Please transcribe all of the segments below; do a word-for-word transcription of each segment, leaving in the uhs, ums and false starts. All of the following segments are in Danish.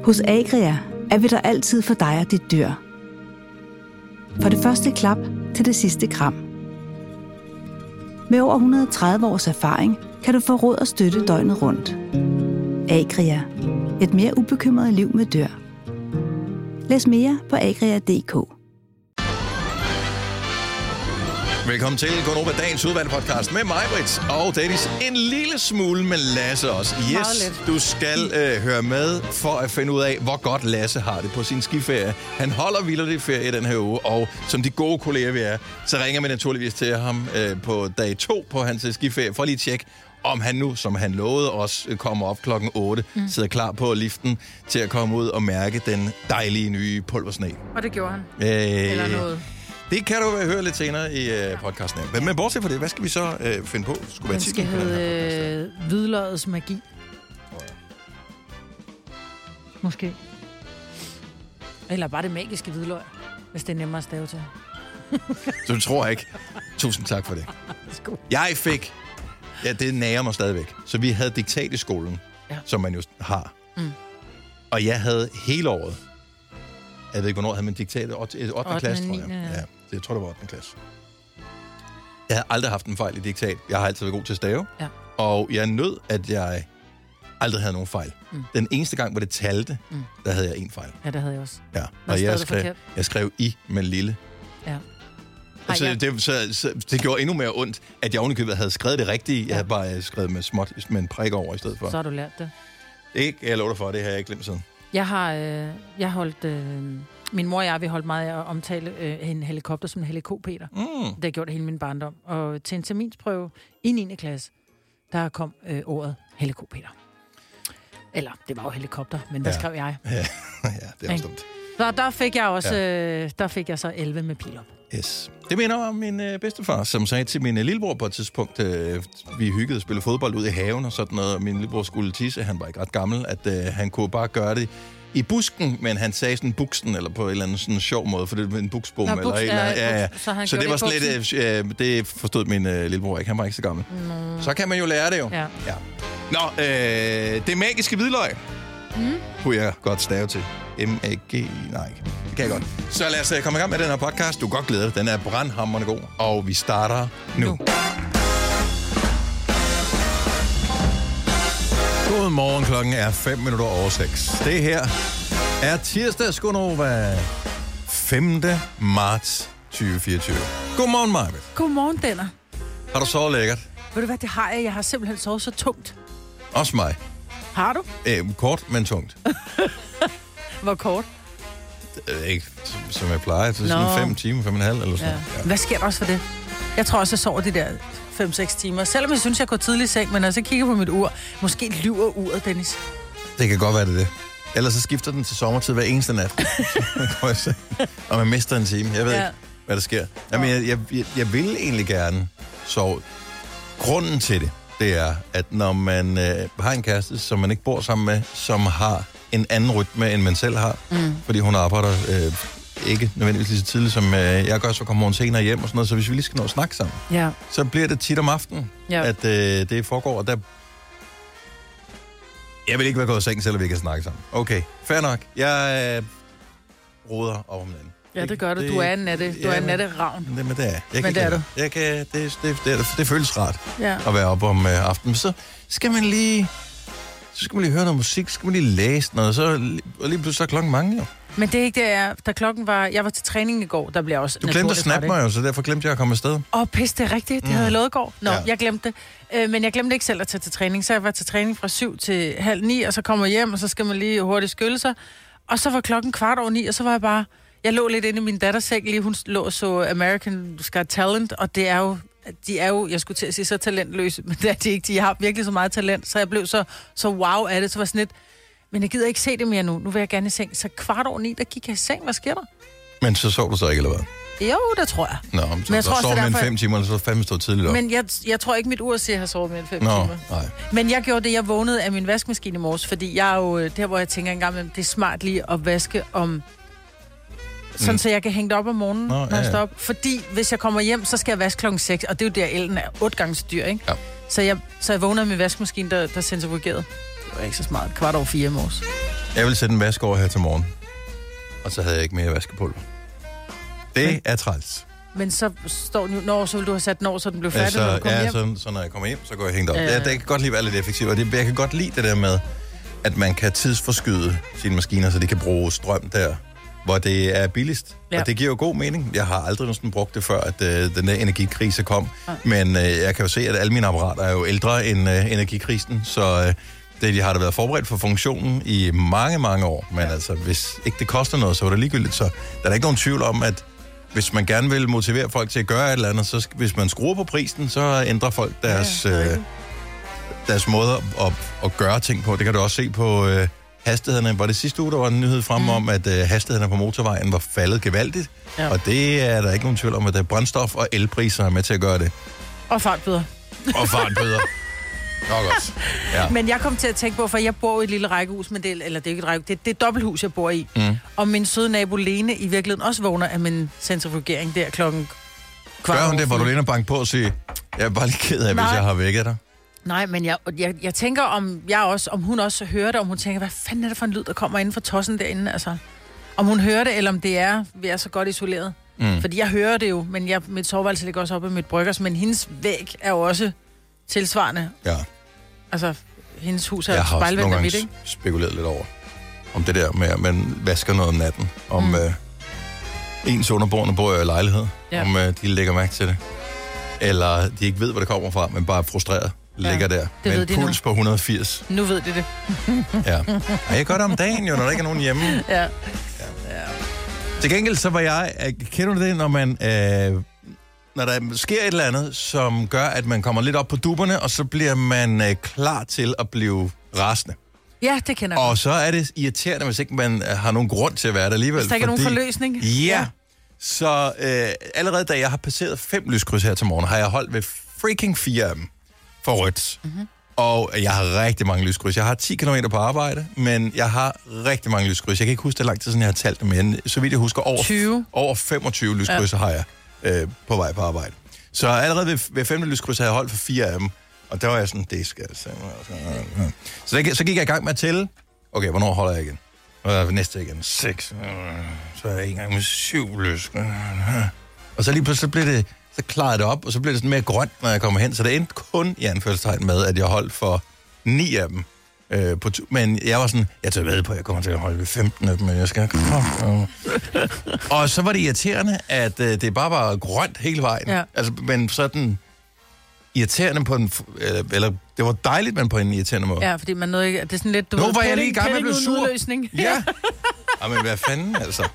Hos Agria er vi der altid for dig og dit dyr. Fra det første klap til det sidste kram. Med over et hundrede og tredive års erfaring kan du få råd og støtte døgnet rundt. Agria. Et mere ubekymret liv med dyr. Læs mere på agria punktum d k. Velkommen til Gonova, dagens udvalgte podcast med mig, Britt, og Dennis. En lille smule med Lasse også. Yes, du skal øh, høre med for at finde ud af, hvor godt Lasse har det på sin skiferie. Han holder vildt ferie den her uge, og som de gode kolleger vi er, så ringer vi naturligvis til ham øh, på dag to på hans skiferie, for lige at tjekke, om han nu, som han lovede os, kommer op klokken otte, mm. sidder klar på liften til at komme ud og mærke den dejlige nye pulversne. Og det gjorde han. Øh, Eller noget. Det kan du høre lidt senere i uh, podcasten. Men, men bortset fra det, hvad skal vi så uh, finde på? Skulle være den skal hedde øh, Hvidløgets magi. Måske. Eller bare det magiske hvidløg, hvis det er nemmere at stave til. Så du tror ikke. Tusind tak for det. Jeg fik... Ja, det nærer mig stadigvæk. Så vi havde diktat i skolen, ja. Som man jo har. Mm. Og jeg havde hele året... Jeg ved ikke, hvornår havde man diktat i ottende klasse, tror jeg. Ja, jeg tror, det var ottende klasse. Jeg har aldrig haft en fejl i diktat. Jeg har altid været god til at stave. Ja. Og jeg nød, at jeg aldrig havde nogen fejl. Mm. Den eneste gang, hvor det talte, mm. der havde jeg en fejl. Ja, det havde jeg også. Ja, og jeg skrev, jeg skrev i med lille. Ja. Så, ja. det, så, så det gjorde endnu mere ondt, at jeg ovenikøbet havde skrevet det rigtige. Jeg ja. havde bare skrevet med småt, med en prik over i stedet for. Så har du lært det. Ikke, jeg lover dig for, det har jeg ikke glemt sådan. Jeg har øh, jeg holdt... Øh, min mor og jeg, vi holdt meget af at omtale øh, en helikopter som en helikopter. Mm. Det har gjort hele min barndom. Og til en terminsprøve i niende klasse, der kom øh, ordet helikopter. Eller, det var jo helikopter, men der ja. skrev jeg. Ja, ja det er også dumt. Så der fik jeg også, ja. øh, der fik jeg så elleve med pil op. Yes. Det minder om min øh, bedstefar, som sagde til min øh, lillebror på et tidspunkt, øh, vi hyggede at spille fodbold ud i haven og sådan noget, og min lillebror skulle tisse, han var ikke ret gammel, at øh, han kunne bare gøre det i busken, men han sagde sådan buksen, eller på en eller anden sådan sjov måde, for det var en buksbom. Nå, eller buks, et eller andet. Ja, ja. Så, så det var sådan lidt, øh, det forstod min øh, lillebror ikke, han var ikke så gammel. Mm. Så kan man jo lære det jo. Ja. Ja. Nå, øh, det magiske hvidløg, mm. kunne jeg godt stave til. M A G Nej, det kan jeg godt. Så lad os komme i gang med den her podcast. Du kan godt glæde dig. Den er brandhamrende god. Og vi starter nu. nu. Godmorgen, klokken er fem minutter over seks. Det her er tirsdag, Gonova, femte marts tyve fireogtyve. Godmorgen, Marvitt. Godmorgen, Denner. Har du sovet lækkert? Ved du hvad, det har jeg. Jeg har simpelthen sovet så tungt. Også mig. Har du? Æh, kort, men tungt. Hvor kort? Øh, ikke, som jeg plejer. Det er sådan fem timer, fem og en halv eller sådan ja. Ja. Hvad sker der også for det? Jeg tror også, jeg sover de der fem seks timer. Selvom jeg synes, jeg går tidligt i seng, men altså kigger på mit ur. Måske lyver uret, Dennis. Det kan godt være, det det. Ellers så skifter den til sommertid hver eneste nat. Og man mister en time. Jeg ved ja. ikke, hvad der sker. Jamen, jeg, jeg, jeg, jeg vil egentlig gerne sove. Grunden til det, det er, at når man øh, har en kæreste, som man ikke bor sammen med, som har en anden rytme, end man selv har, mm. fordi hun arbejder øh, ikke nødvendigvis lige så tidligt, som øh, jeg gør, så kommer hun senere hjem og sådan noget, så hvis vi lige skal nå at snakke sammen, ja. så bliver det tit om aftenen, ja. at øh, det foregår, og der... Jeg vil ikke være gået i seng, selvom vi kan snakke sammen. Okay, fair nok. Jeg øh, roder over med den. Ja, det gør du. Du er en natte, du ja, er en natteravn. Det, men det er jeg. Men kan det er du. Jeg kan, det, det, det, det, det føles rart ja. at være oppe om øh, aftenen. Så skal man lige... Så skal man lige høre noget musik, så skal man lige læse noget, så, og lige pludselig så er klokken mange jo. Men det er ikke det, jeg... Da klokken var... Jeg var til træning i går, der blev også... Du glemte at snappe mig jo, så derfor glemte jeg at komme afsted. Åh, oh, pis, det er rigtigt. Det mm. havde jeg lovet i går. Nå, ja. jeg glemte det. Øh, men jeg glemte ikke selv at tage til træning, så jeg var til træning fra syv til halv ni, og så kommer jeg hjem, og så skal man lige hurtigt skylde sig. Og så var klokken kvart over ni, og så var jeg bare... Jeg lå lidt inde i min datters seng, lige hun lå så American Got Talent, og det er jo... De er jo, jeg skulle til at sige, så talentløse, men det er de ikke. De har virkelig så meget talent, så jeg blev så, så wow af det. Så var sådan lidt, men jeg gider ikke se det mere nu. Nu vil jeg gerne i seng. Så kvart over ni, der gik jeg i seng. Hvad sker der? Men så sov du så ikke, eller hvad? Jo, det tror jeg. Nå, men, men jeg tror, sov med en fem timer, eller så fandme stået tidligt op. Men jeg, jeg tror ikke, mit ur siger, at jeg har sovet med en fem Nå, timer. Nej. Men jeg gjorde det, jeg vågnede af min vaskemaskine i morges, fordi jeg er jo der, hvor jeg tænker engang, det er smart lige at vaske om... Sådan, mm. så jeg kan hænge det op om morgenen, Nå, når jeg står op. Fordi hvis jeg kommer hjem, så skal jeg vaske klokken seks, og det er jo der, elden er otte gange så dyr, ikke? Ja. Så jeg, så jeg vågner med vaskemaskinen, der, der centrifugeret. Det var ikke så smart. Kvart over fire i morges. Jeg vil sætte en vask over her til morgen. Og så havde jeg ikke mere vaskepulver. Det Men... er træls. Men så står nu, når så vil du have sat den over, så den blev færdig, så, når du kommer ja, hjem? Så, så når jeg kommer hjem, så går jeg hængt op. Øh. Det, det, jeg kan godt lide at være lidt effektivt, og det, jeg kan godt lide det der med, at man kan tidsforskyde sine maskiner, så de kan bruge strøm der, hvor det er billigst. Ja. Og det giver jo god mening. Jeg har aldrig næsten brugt det før, at øh, den der energikrise kom. Ja. Men øh, jeg kan jo se, at alle mine apparater er jo ældre end øh, energikrisen, så øh, det, de har da været forberedt for funktionen i mange, mange år. Men ja. altså, hvis ikke det koster noget, så er det ligegyldigt. Så der er ikke nogen tvivl om, at hvis man gerne vil motivere folk til at gøre et eller andet, så hvis man skruer på prisen, så ændrer folk deres, ja, øh, deres måde at, at gøre ting på. Det kan du også se på øh, hastighederne. Var det sidste uge, der var en nyhed frem om, at øh, hastighederne på motorvejen var faldet gevaldigt. Ja. Og det er der ikke nogen tvivl om, at der er brændstof og elpriser er med til at gøre det. Og fartbøder. Og fartbøder. Nok også. Ja. Men jeg kom til at tænke på, for jeg bor i et lille rækkehus, men det, eller det er ikke et rækkehus, det, det er et dobbelthus, jeg bor i. Mm. Og min søde nabo Lene i virkeligheden også vågner af min centrifugering der klokken kvart. Gør hun det, hvor du Lene banker på og siger, jeg er bare lige ked af, Nej. hvis jeg har vækket dig? Nej, men jeg, jeg, jeg tænker, om jeg også, om hun også hører det, om hun tænker, hvad fanden er det for en lyd, der kommer inden for tossen derinde, altså. Om hun hører det, eller om det er, vi er så godt isoleret. Mm. Fordi jeg hører det jo, men jeg, mit soveværelse ligger også oppe i mit bryggers, men hendes væg er jo også tilsvarende. Ja. Altså, hendes hus er jeg har også nogle gange midt, ikke? spekuleret lidt over, om det der med, at man vasker noget om natten. Om mm. øh, ens underboerne bor i lejlighed. Ja. Om øh, de lægger mærke til det. Eller de ikke ved, hvor det kommer fra, men bare er frustreret. Ja. Ligger der med en puls nu. På et hundrede og firs. Nu ved de det. Ja. Og jeg gør det om dagen, jo, når der ikke er nogen hjemme. Ja. Ja. Ja. Til gengæld så var jeg... Kender du det, når man... Øh, når der sker et eller andet, som gør, at man kommer lidt op på duberne, og så bliver man øh, klar til at blive rasende. Ja, det kender jeg. Og så er det irriterende, hvis ikke man har nogen grund til at være der alligevel. Hvis der ikke er fordi, nogen forløsning. Ja. ja. Så øh, allerede da jeg har passeret fem lyskryds her til morgen, har jeg holdt ved freaking fire af dem for rødt. Mm-hmm. Og jeg har rigtig mange lyskryds. Jeg har ti kilometer på arbejde, men jeg har rigtig mange lyskryds. Jeg kan ikke huske, det lang tid siden jeg har talt dem, men så vidt jeg husker, over, tyve over femogtyve lyskryds ja. har jeg øh, på vej på arbejde. Så allerede ved, ved femte lyskryds har jeg holdt for fire af dem. Og der var jeg sådan, det skal jeg sige. Så, der, så gik jeg i gang med at tælle. Okay, hvornår holder jeg igen? Og næste igen, seks. Så er jeg i gang med syv lyskryds. Og så lige pludselig blev det, så klarede det op, og så blev det sådan mere grønt, når jeg kommer hen. Så det endte kun i anførselstegn med, at jeg holdt for ni af dem. Øh, på tu- men jeg var sådan, jeg tager ved på, at jeg kommer til at holde ved femten af dem, men jeg skal... Og så var det irriterende, at øh, det bare var grønt hele vejen. Ja. Altså, men sådan irriterende på en... Eller, eller det var dejligt, men på en irriterende måde. Ja, fordi man nåede ikke... Det er sådan lidt... Du nu ved, var jeg lige i gang med at blive sur. Udløsning. Ja. Jamen, hvad fanden, altså...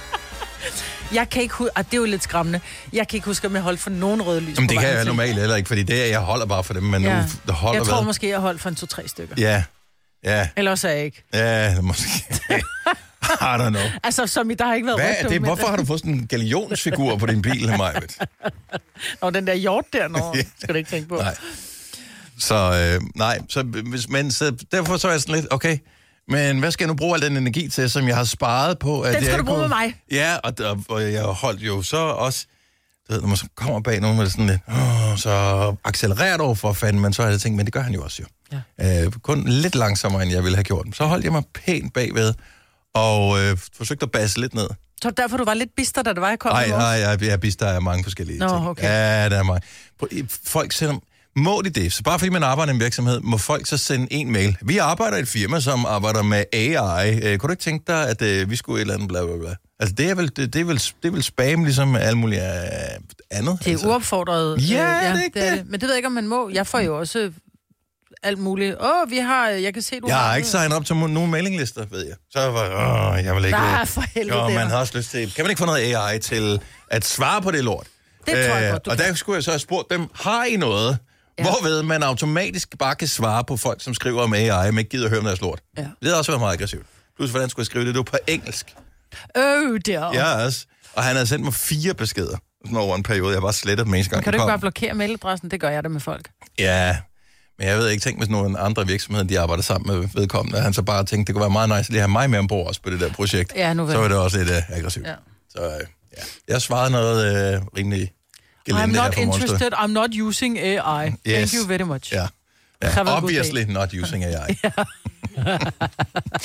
Jeg kan ikke huske, og det er jo lidt skræmmende, jeg kan ikke huske, om jeg holdt for nogen røde lys. Jamen, det kan jeg normalt heller ikke, fordi det er, jeg holder bare for dem, men ja. nu holder Jeg tror hvad? måske, jeg holdt for en to-tre stykker. Ja, ja. Eller også er jeg ikke. Ja, måske. I don't know. Altså, som i, der har ikke været Hvad er det? Hvorfor har du fået sådan en galionsfigur på din bil, Majbet? Og den der hjort der, nå, skal du ikke tænke på. Nej. Så, øh, nej, så, hvis, men så, derfor så er jeg sådan lidt, okay, men hvad skal jeg nu bruge al den energi til, som jeg har sparet på? At den skal jeg du bruge kunne... med mig. Ja, og, og, og jeg holdt jo så også, du ved, når man så kommer bag nogen, med sådan lidt, åh, så accelererer du for fanden, men så har jeg tænkt, men det gør han jo også jo. Ja. Øh, kun lidt langsommere, end jeg ville have gjort. Så holdt jeg mig pænt bagved, og øh, forsøgte at basse lidt ned. Så derfor du var lidt bister, da det var, jeg kom? Nej, nej, jeg, jeg er bister af mange forskellige Nå, ting. Okay. Ja, der er mange. Folk sender... Må de det? Så bare fordi man arbejder i en virksomhed, må folk så sende en mail. Vi arbejder i et firma, som arbejder med A I. Øh, kunne du ikke tænke dig, at øh, vi skulle et eller andet bla bla bla? Altså, det er vel, det, det er vel, det er vel spam, ligesom alt muligt øh, andet. Det er altså. uopfordret. Ja, øh, ja det er ikke det. Er det. det. Men det ved jeg ikke, om man må. Jeg får jo også alt muligt. Åh, oh, vi har... Jeg kan se, du jeg har... Jeg har ikke signet op til nogen mailinglister, ved jeg. Så var åh, jeg vil ikke... Nej, for helvede. Jo, man har også lyst til... Kan man ikke få noget A I til at svare på det lort? Det tror jeg godt, du Og kan. der skulle jeg så have spurgt dem, har I noget... Ja. Hvorved man automatisk bare kan svare på folk, som skriver om A I, men ikke gider at høre om deres lort. Ja. Det har også været meget aggressivt. Plus, hvordan skulle jeg skrive det? Det var på engelsk. Øh, det er Ja, også. Og han havde sendt mig fire beskeder sådan over en periode. Jeg bare slettet dem eneste gang. Men kan du ikke bare blokere mailadressen? Det gør jeg da med folk. Ja, men jeg ved ikke, tænk hvis nogle andre virksomheder, de arbejder sammen med vedkommende. Han så bare tænkte, det kunne være meget nice at lige have mig med ombord også på det der projekt. Ja, nu så var det også lidt uh, aggressivt. Ja. Så uh, ja, jeg svarede noget uh, rimelig... I'm not interested, I'm not using A I. Yes. Thank you very much. Ja. Ja. Obviously not using A I.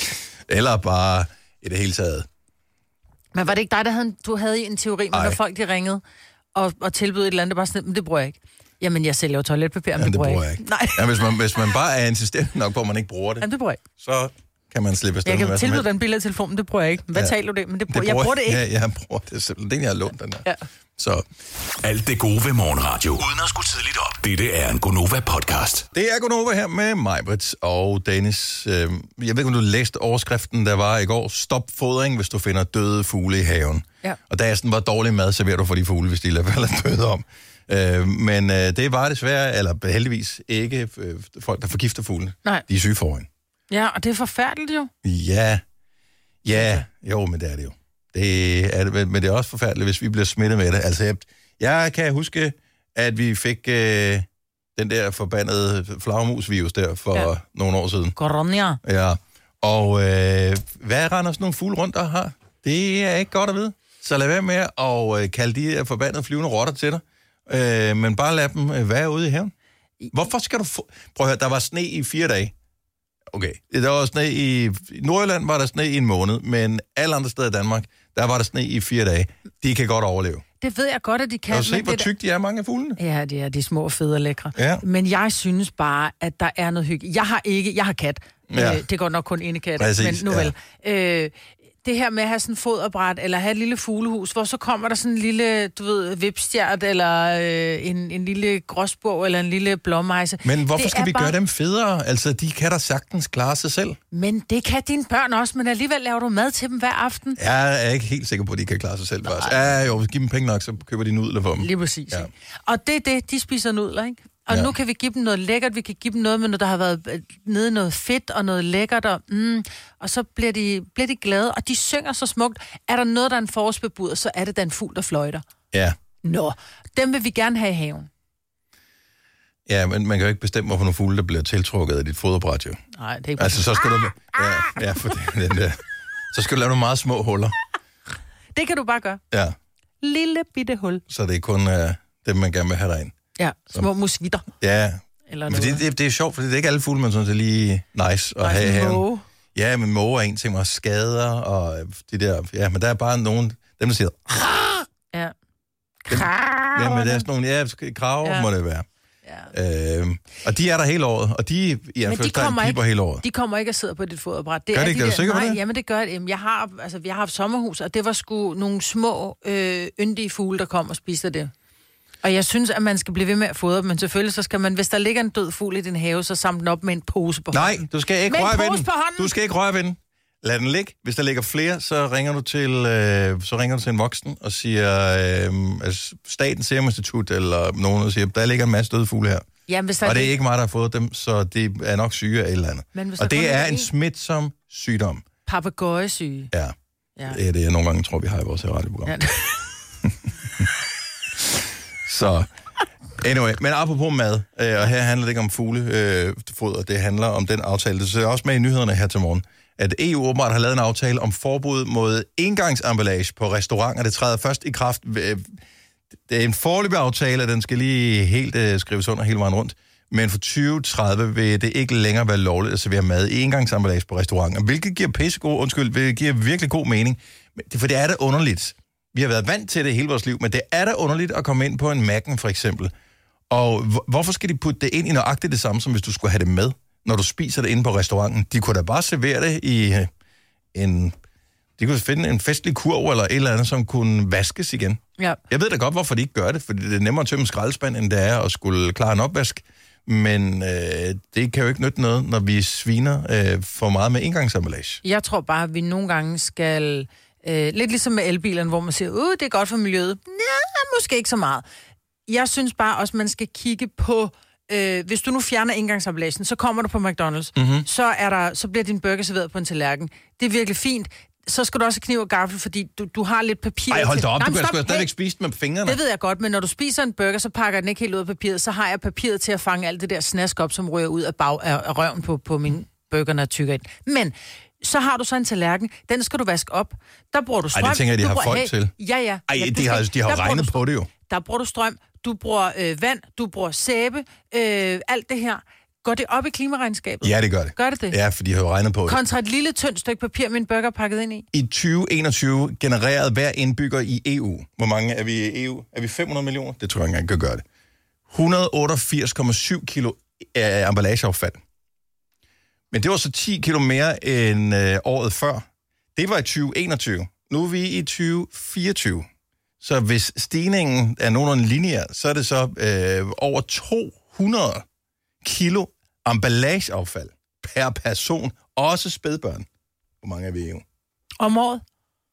Eller bare i det hele taget. Men var det ikke dig, der havde, du havde en teori med, når folk de ringede og, og tilbød et eller andet, det bare sådan, men det bruger jeg ikke. Jamen, jeg sælger jo toiletpapir, men ja, det, bruger det bruger jeg ikke. Nej. Ja, hvis, man, hvis man bare er insistent nok på, at man ikke bruger det, jamen, det bruger jeg ikke. Så kan man slippe afsted. Jeg kan tilbyde den billede af telefonen, det bruger jeg ikke. Hvad ja. taler du det? Men det bruger, det bruger, jeg bruger det ikke. Ja, jeg bruger det simpelthen. Det er jeg har lånt, den her. Ja. Så. Alt det gode ved morgenradio. Uden at skulle tidligt op. Dette er en Gonova-podcast. Det er Gonova her med mig, Britt og Dennis. Jeg ved ikke, om du læste overskriften, der var i går. Stop fodring, hvis du finder døde fugle i haven. Ja. Og da jeg sådan var dårlig mad, serverer du for de fugle, hvis de lader være døde om. Men det var desværre, eller heldigvis ikke folk, der forgifter fuglene. Nej. De er syge foran. Ja, og det er forfærdeligt jo. Ja. Ja, jo, men det er det jo. Det er det, men det er også forfærdeligt, hvis vi bliver smittet med det. Altså, jeg, jeg kan huske, at vi fik øh, den der forbandede flagermusvirus der for ja. nogle år siden. Corona. Ja, og øh, hvad render sådan nogle fugle rundt der har? Det er ikke godt at vide. Så lad være med at øh, kalde de her forbandede flyvende rotter til dig. Øh, men bare lad dem øh, være ude i haven. Hvorfor skal du få... Prøv at høre, der var sne i fire dage. Okay, der var sne i... I Nordjylland var der sne i en måned, men alle andre steder i Danmark, der var der sne i fire dage. De kan godt overleve. Det ved jeg godt, at de kan. Kan du se, hvor tyk de er, mange af fuglene? Ja, de er de små, fede og lækre. Ja. Men jeg synes bare, at der er noget hygge. Jeg har ikke... Jeg har kat. Ja. Øh, det går nok kun indekat, men nu vel. Ja. Øh, det her med at have sådan en foderbræt, eller have et lille fuglehus, hvor så kommer der sådan en lille, du ved, vipstjert, eller øh, en, en lille gråsbog, eller en lille blåmejse. Men hvorfor det skal vi bare... gøre dem federe? Altså, de kan da sagtens klare sig selv. Men det kan dine børn også, men alligevel laver du mad til dem hver aften. Jeg er ikke helt sikker på, at de kan klare sig selv. Ja, jo, hvis giv dem penge nok, så køber de nudler for dem. Lige præcis. Ja. Og det er det, de spiser nudler, ikke? Og ja. Nu kan vi give dem noget lækkert, vi kan give dem noget med noget, der har været nede i noget fedt og noget lækkert, og, mm, og så bliver de, bliver de glade, og de synger så smukt. Er der noget, der er en forårsbebud, så er det da en fugl, der fløjter. Ja. Nå, dem vil vi gerne have i haven. Ja, men man kan jo ikke bestemme, hvorfor nogle fugle, der bliver tiltrukket af dit foderbræt, jo. Nej, det er ikke altså, så skal du... Ja, ja for den der. Så skal du lave nogle meget små huller. Det kan du bare gøre. Ja. Lille bitte hul. Så det er kun uh, dem, man gerne vil have derind. Ja, små musvitter. Ja, eller men det, det, det er sjovt, for det er ikke alle fugle, man synes er lige nice at have her. Ja, men måge er en ting, og skader, og de der, ja, men der er bare nogen, dem der siger, ja, krav. Ja, men der er sådan nogle, ja, krav ja. Må det være. Ja. Øhm, og de er der hele året, og de, ja, først der piper ikke, hele året. De kommer ikke og sidder på dit foderbræt. Det gør er det ikke, de er du sikker på det? Nej, jamen det gør det. Jeg har, altså, vi har haft sommerhus, og det var sgu nogle små, øh, yndige fugle, der kom og spiste det. Og jeg synes, at man skal blive ved med at fodre, men selvfølgelig så skal man, hvis der ligger en død fugl i din have, så samle den op med en pose på hånden. Nej, du skal ikke røre ved den. Du skal ikke røre ved den. Lad den ligge. Hvis der ligger flere, så ringer du til, øh, så ringer du til en voksen og siger, øh, altså, Statens Serum Institut eller nogen, og siger, der ligger en masse døde fugle her. Jamen, hvis der og det er ikke mig, der har fået dem, så det er nok syge af et eller andet. Og det er en smitsom sygdom. Papegøjesyge. Ja. Ja. Det er det, jeg nogle gange tror, vi har i vores radioprogram. Ja. Så, anyway, men apropos mad, øh, og her handler det ikke om fuglefoder, øh, det handler om den aftale. Det er også med i nyhederne her til morgen, at E U åbenbart har lavet en aftale om forbud mod engangsemballage på restauranter. Det træder først i kraft. Det er en foreløbig aftale, og den skal lige helt øh, skrives under hele vejen rundt. Men for tyve tredive vil det ikke længere være lovligt at servere mad i engangsemballage på restauranter, hvilket giver pissegod, undskyld, hvilket giver virkelig god mening. For det er da underligt. Vi har været vant til det hele vores liv, men det er da underligt at komme ind på en Mac'en for eksempel. Og hvorfor skal de putte det ind i nøjagtigt det samme, som hvis du skulle have det med, når du spiser det inde på restauranten? De kunne da bare servere det i en... De kunne finde en festlig kurv eller et eller andet, som kunne vaskes igen. Ja. Jeg ved da godt, hvorfor de ikke gør det, fordi det er nemmere at tømme skraldespand, end det er at skulle klare en opvask. Men øh, det kan jo ikke nytte noget, når vi sviner øh, for meget med engangsemballage. Jeg tror bare, at vi nogle gange skal... Øh, lidt ligesom med elbilerne, hvor man siger, uh, det er godt for miljøet. Ja, måske ikke så meget. Jeg synes bare også, man skal kigge på, øh, hvis du nu fjerner engangsemballagen, så kommer du på McDonald's, mm-hmm. så, er der, så bliver din burger serveret på en tallerken. Det er virkelig fint. Så skal du også have kniv og gaffel, fordi du, du har lidt papir. Ej, hold da op, til... du kan sgu stadigvæk spise med fingrene. Det ved jeg godt, men når du spiser en burger, så pakker den ikke helt ud af papiret, så har jeg papiret til at fange alt det der snask op, som ryger ud af, bag, af røven på, på min burger, når jeg tykker ind. Men... så har du så en tallerken, den skal du vaske op. Der bruger du strøm. Ej, det tænker jeg, de har bruger, folk hey, til. Ja, ja. Ej, ja, de har, de har regnet på det jo. Der bruger du strøm, du bruger øh, vand, du bruger sæbe, øh, alt det her. Går det op i klimaregnskabet? Ja, det gør det. Gør det det? Ja, for de har jo regnet på det. Kontra et lille tyndt stykke papir med en burger pakket ind i? I tyve enogtyve genererede hver indbygger i E U. Hvor mange er vi i E U? Er vi fem hundrede millioner? Det tror jeg ikke engang kan gøre det. et hundrede otteogfirs komma syv kilo af emballageaffald. Men det var så ti kilo mere end øh, året før. Det var i tyve enogtyve. Nu er vi i tyve fireogtyve. Så hvis stigningen er nogenlunde lineær, så er det så øh, over to hundrede kilo emballageaffald per person. Også spædbørn. Hvor mange er vi i E U? Om året?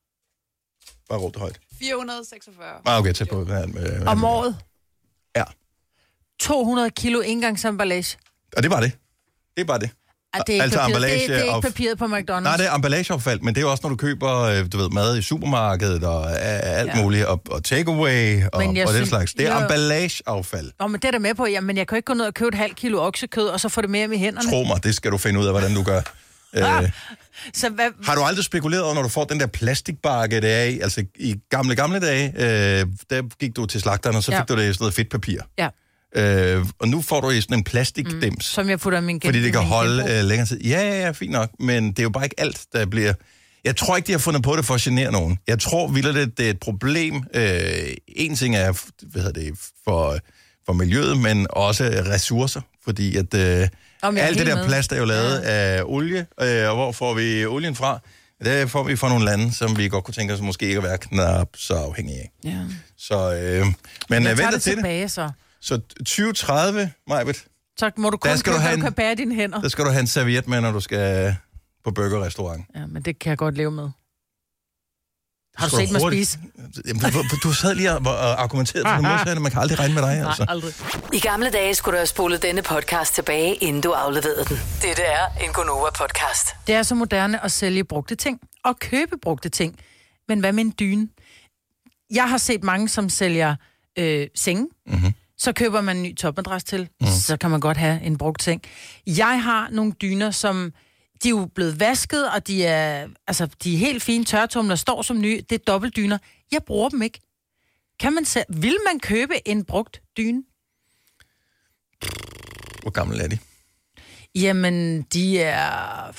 Bare råbt højt. fire hundrede seksogfyrre. Ah, okay, tæt på. Hvad, hvad, Om året? Ja. to hundrede kilo engangsemballage. Og det var det. Det er bare det. Ah, det er ikke, altså, papiret. Det, er, det er ikke af... papiret på McDonald's. Nej, det er emballageaffald, men det er jo også, når du køber du ved, mad i supermarkedet og alt ja. muligt, og, og takeaway og, og synes, den slags. Det er jo... emballageaffald. Nå, men det er der med på. Jamen, jeg kan ikke gå ned og købe et halvt kilo oksekød, og så få det mere i hænderne. Tro mig, det skal du finde ud af, hvordan du gør. Ah, øh, så hvad... Har du aldrig spekuleret over, når du får den der plastikbakke, det er i, altså i gamle, gamle dage, øh, der gik du til slagteren, og så fik ja. du det i sådan noget fedtpapir. Ja. Øh, og nu får du i sådan en plastikdims. Mm, som jeg putter min genbrug. Fordi det kan holde øh, længere tid. Ja, ja, ja, fint nok. Men det er jo bare ikke alt, der bliver... Jeg tror ikke, de har fundet på det for at genere nogen. Jeg tror vildt, det er et problem. Øh, en ting er hvad hedder det, for, for miljøet, men også ressourcer. Fordi at øh, alt det der med. plast er jo lavet ja. af olie. Øh, og hvor får vi olien fra? Det får vi fra nogle lande, som vi godt kunne tænke os måske ikke at være knap så afhængige af. Ja. Så, øh, men jeg tager det til tilbage, det. så. Så tyve tredive, Majbet. Så må du kun købe, du, du kan bære dine hænder. Der skal du have en serviet med, når du skal på burgerrestaurant. Ja, men det kan jeg godt leve med. Har du set mig spise? Jamen, du, du sad lige og argumenterede for det modsatte, man kan aldrig regne med dig. Altså. Nej, aldrig. I gamle dage skulle du have spolet denne podcast tilbage, inden du afleverede den. Dette er en Gonova-podcast. Det er så moderne at sælge brugte ting og købe brugte ting. Men hvad med en dyne? Jeg har set mange, som sælger øh, senge. Mm-hmm. Så køber man en ny topmadras til. Mm. Så kan man godt have en brugt seng. Jeg har nogle dyner, som... De er jo blevet vasket, og de er, altså, de er helt fine. Tørretumler står som nye. Det er dobbeltdyner. Jeg bruger dem ikke. Kan man se, vil man købe en brugt dyne? Hvor gammel er de? Jamen, de er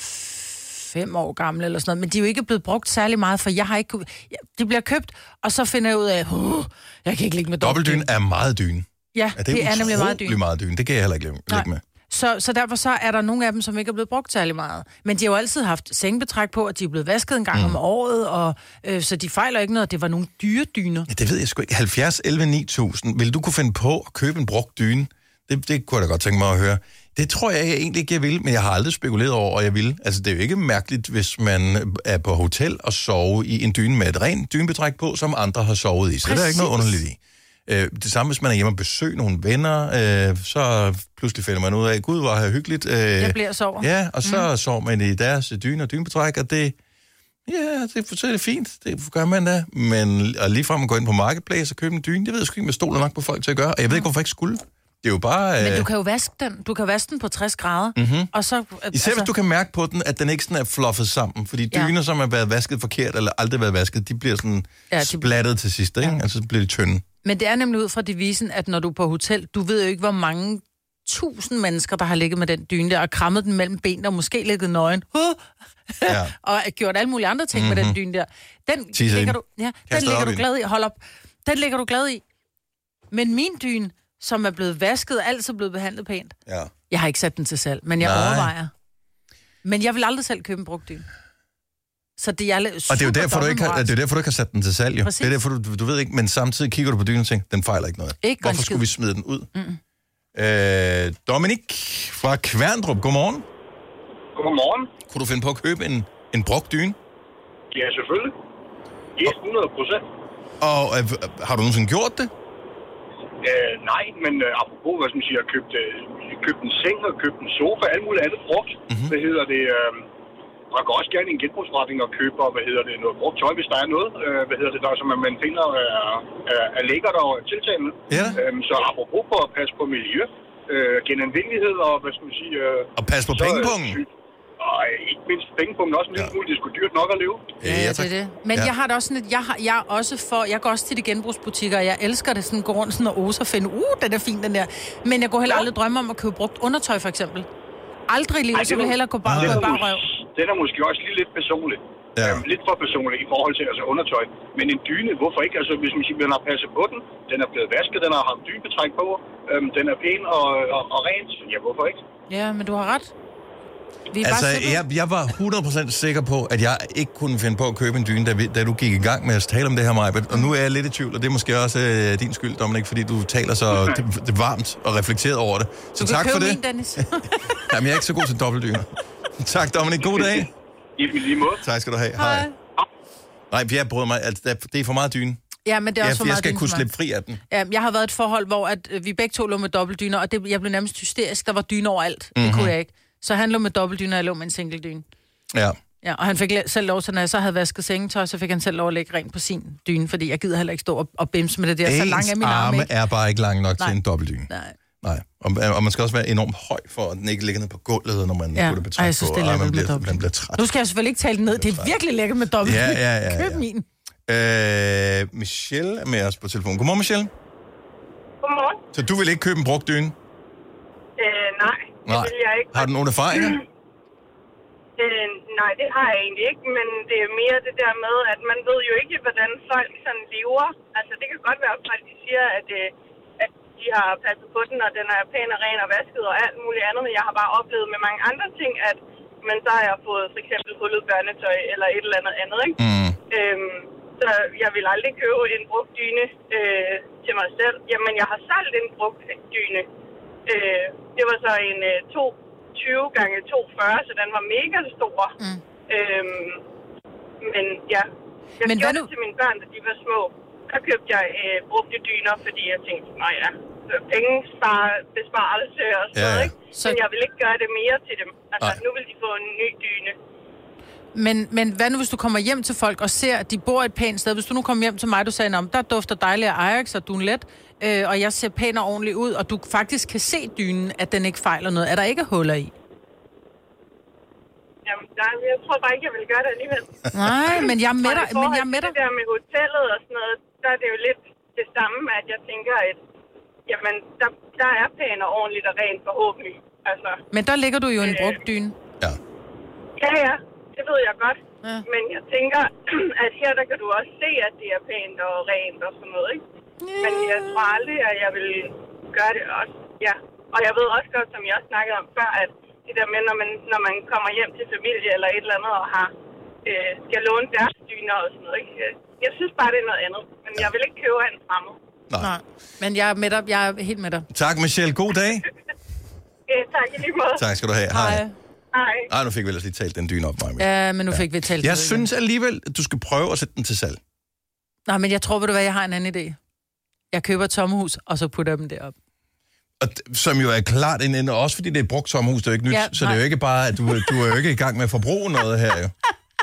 fem år gamle eller sådan noget. Men de er jo ikke blevet brugt særlig meget, for jeg har ikke... De bliver købt, og så finder jeg ud af, uh, jeg kan ikke ligge med dobbeltdyne. Dobbeltdyne er meget dyne. Ja, ja det, det er, er nemlig meget dyne. meget dyne. Det kan jeg heller ikke ligge med. Så, så derfor så er der nogle af dem, som ikke er blevet brugt særlig meget. Men de har jo altid haft sengebetræk på, og de er blevet vasket en gang mm. om året, og, øh, så de fejler ikke noget. Det var nogle dyre dyner. Ja, det ved jeg sgu ikke. halvfjerds elleve ni tusind. Vil du kunne finde på at købe en brugt dyne? Det, det kunne jeg da godt tænke mig at høre. Det tror jeg, jeg egentlig ikke, jeg vil, men jeg har aldrig spekuleret over, at jeg vil. Altså, det er jo ikke mærkeligt, hvis man er på hotel og sover i en dyne med et rent dynebetræk på, som andre har sovet i. Så det er ikke noget underligt i. Øh, det samme, hvis man er hjemme og besøger nogle venner, øh, så pludselig finder man ud af, gud, hvor er hyggeligt. Øh, jeg bliver sover. Ja, og så mm. sover man i deres dyne og dynebetræk, og det, ja, det, så er det fint, det gør man da. Men at ligefrem at gå ind på Marketplace og købe en dyne, det ved jeg sgu ikke, med stoler nok på folk til at gøre, og jeg ved ikke, hvorfor jeg ikke skulle. Det er jo bare... Øh... Men du kan jo vaske den. Du kan vaske den på tres grader, mm-hmm. og så... Øh, Især altså... hvis du kan mærke på den, at den ikke sådan er fluffet sammen. Fordi dyner, ja. som har været vasket forkert, eller aldrig været vasket, de bliver sådan ja, de... splattet til sidst, ikke? Ja. Altså, så bliver de tynde. Men det er nemlig ud fra devisen, at når du er på hotel, du ved jo ikke, hvor mange tusind mennesker, der har ligget med den dyne der, og krammet den mellem benene, og måske ligget nøgen. Uh! Ja. Og gjort alle mulige andre ting mm-hmm. med den dyne der. Den ligger du, ja, den ligger du glad i. Hold op. Den ligger du glad i. Men min dyne, som er blevet vasket, altid blevet behandlet pænt. Ja. Jeg har ikke sat den til salg, men jeg Nej. overvejer. Men jeg vil aldrig selv købe en brugt dyne. Så det er og det er jo derfor, du ikke har, det er derfor, du ikke har sat den til salg. Jo. Det er derfor, du, du ved ikke, men samtidig kigger du på dynen og tænker, den fejler ikke noget. Ikke Hvorfor skulle vi smide den ud? Mm. Øh, Dominik fra Kværndrup, godmorgen. Godmorgen. Kunne du finde på at købe en, en brugt dyne? Ja, selvfølgelig. hundrede procent. Og øh, har du nogensinde gjort det? Øh, nej, men øh, apropos, hvad som siger, købt, øh, købt en seng og købt en sofa, alt muligt andet brugt. Mm-hmm. Hvad hedder det... Øh, Man kan også gerne i en genbrugsforretning og købe, hvad hedder det, noget brugt tøj, hvis der er noget, øh, hvad hedder det, der, som man finder er, er, er lækkert og tiltalende. Ja. Øhm, så apropos på at passe på miljø, øh, genanvendelighed og, hvad skal man sige... Øh, og passe på pengepungen. Og ikke mindst penge på, men også en lille smule, det er sgu dyrt nok at leve. Ja, ja, det er det. Men ja. jeg har det også sådan, at jeg, har, jeg er også for, jeg går også til de genbrugsbutikker, og jeg elsker det sådan, gå rundt sådan og ose og finde, uh, den er fin, den der. Men jeg går heller ja. aldrig drømme om at købe brugt undertøj, for eksempel. Aldrig i livet, så vil jeg hellere gå bare, gå bare røv. Den er måske også lige lidt personligt. Ja. Øhm, lidt for personligt i forhold til altså undertøj. Men en dyne, hvorfor ikke? Altså, hvis man siger, man har passet på den, den er blevet vasket, den har haft dynebetræk på, øhm, den er pæn og, og, og rent, ja, hvorfor ikke? Ja, men du har ret. Vi altså, jeg, jeg var hundrede procent sikker på, at jeg ikke kunne finde på at købe en dyne, da, vi, da du gik i gang med at tale om det her, Maja. Og nu er jeg lidt i tvivl, og det er måske også øh, din skyld, Dominik, fordi du taler så det, det varmt og reflekteret over det. Så du tak for det. Min, Dennis. Jamen, jeg er ikke så god til dobbeltdyner. Tak, Dominik. God dag. I lige måde. Tak skal du have. Hej. Hej. Nej, jeg bryder mig. Altså, det er for meget dyne. Ja, men det er også jeg, for meget jeg skal dyne kunne slippe fri af den. Ja, jeg har været i et forhold, hvor at vi begge to lå med dobbeltdyner, og det, jeg blev nærmest hysterisk. Der var dyne overalt. Mm-hmm. Det kunne jeg ikke. Så han lå med dobbeltdyner, og jeg lå med en single dyne. Ja. Ja, og han fik selv lov til, når jeg så havde vasket sengetøj, så fik han selv lov at lægge rent på sin dyne, fordi jeg gider heller ikke stå og, og bimse med det der. Ens så lang er min arm ikke. er bare ikke lang nok Nej. til en dobbeltdyne. Nej. Nej. Og, og man skal også være enormt høj, for at den ikke ligger ned på gulvet, når man ja. putter betræk på. Jeg synes, det er og man bliver, man bliver træt. Nu skal jeg selvfølgelig ikke tale den ned. Det er virkelig lækkert med dobbeltdyne. Ja, ja, ja, ja. Køb min. Øh, Michelle er med os på telefonen. Godmorgen, Michelle. Godmorgen. Så du vil ikke købe en brugt dyne? Øh, nej, det nej. vil jeg ikke. Har du nogle erfaringer? Øh, nej, det har jeg egentlig ikke, men det er mere det der med, at man ved jo ikke, hvordan folk sådan lever. Altså, det kan godt være, at folk de siger, at, øh, at de har passet på den, og den er pæn og ren og vasket og alt muligt andet, men jeg har bare oplevet med mange andre ting, at men så har jeg fået for eksempel hullet børnetøj eller et eller andet andet, ikke? Mm. Øhm, så jeg vil aldrig købe en brugt dyne øh, til mig selv. Jamen, jeg har solgt en brugt dyne. Øh, det var så en øh, to tyve gange to fyrre, så den var mega stor. Mm. Øhm, men ja, jeg men gjorde nu... det til mine børn, da de var små. Der købte jeg øh, brugte dyner, fordi jeg tænkte, nej ja, penge spare, besparelse og sådan noget, ja, ja. ikke? Så... Men jeg vil ikke gøre det mere til dem. Altså, Ej. nu vil de få en ny dyne. Men, men hvad nu, hvis du kommer hjem til folk og ser, at de bor et pænt sted? Hvis du nu kommer hjem til mig, du sagde, om der dufter dejligt af Ajax, og du er let, øh, og jeg ser pænt og ordentligt ud, og du faktisk kan se dynen, at den ikke fejler noget. Er der ikke huller i? Jamen, der, jeg tror bare ikke, jeg vil gøre det alligevel. Nej, men jeg er med dig. Men jeg er med dig. Det der med hotellet og sådan noget, der er det jo lidt det samme, at jeg tænker, at jamen, der, der er pænt og ordentligt og rent forhåbentlig. Altså, men der ligger du jo en øh, brugt dyne. Ja. Ja, ja. Det ved jeg godt. Ja. Men jeg tænker, at her der kan du også se, at det er pænt og rent og sådan noget, ikke? Yeah. Men jeg tror aldrig, at jeg vil gøre det også. Ja. Og jeg ved også godt, som jeg også snakkede om før, at det der med, når man, når man kommer hjem til familie eller et eller andet og har, øh, skal låne deres dyner og sådan noget, ikke? Jeg synes bare, det er noget andet. Men jeg vil ikke købe af en fremmed. Nej. Nej. Men jeg er med dig. Jeg er helt med dig. Tak, Michelle. God dag. ja, tak i lige måde. Tak skal du have. Hej. Hej. Nej. Ej, nu fik vi ellers lige talt den dyne op, Maja. Ja, men nu fik ja. vi talt Jeg det, synes alligevel, at du skal prøve at sætte den til salg. Nej, men jeg tror, ved du hvad, jeg har en anden idé. Jeg køber et sommerhus, og så putter dem derop. Og som jo er klart en ende, også fordi det er et brugt sommerhus, det er jo ikke nyt, ja, så det er jo ikke bare, at du, du er jo ikke i gang med at forbruge noget her, jo.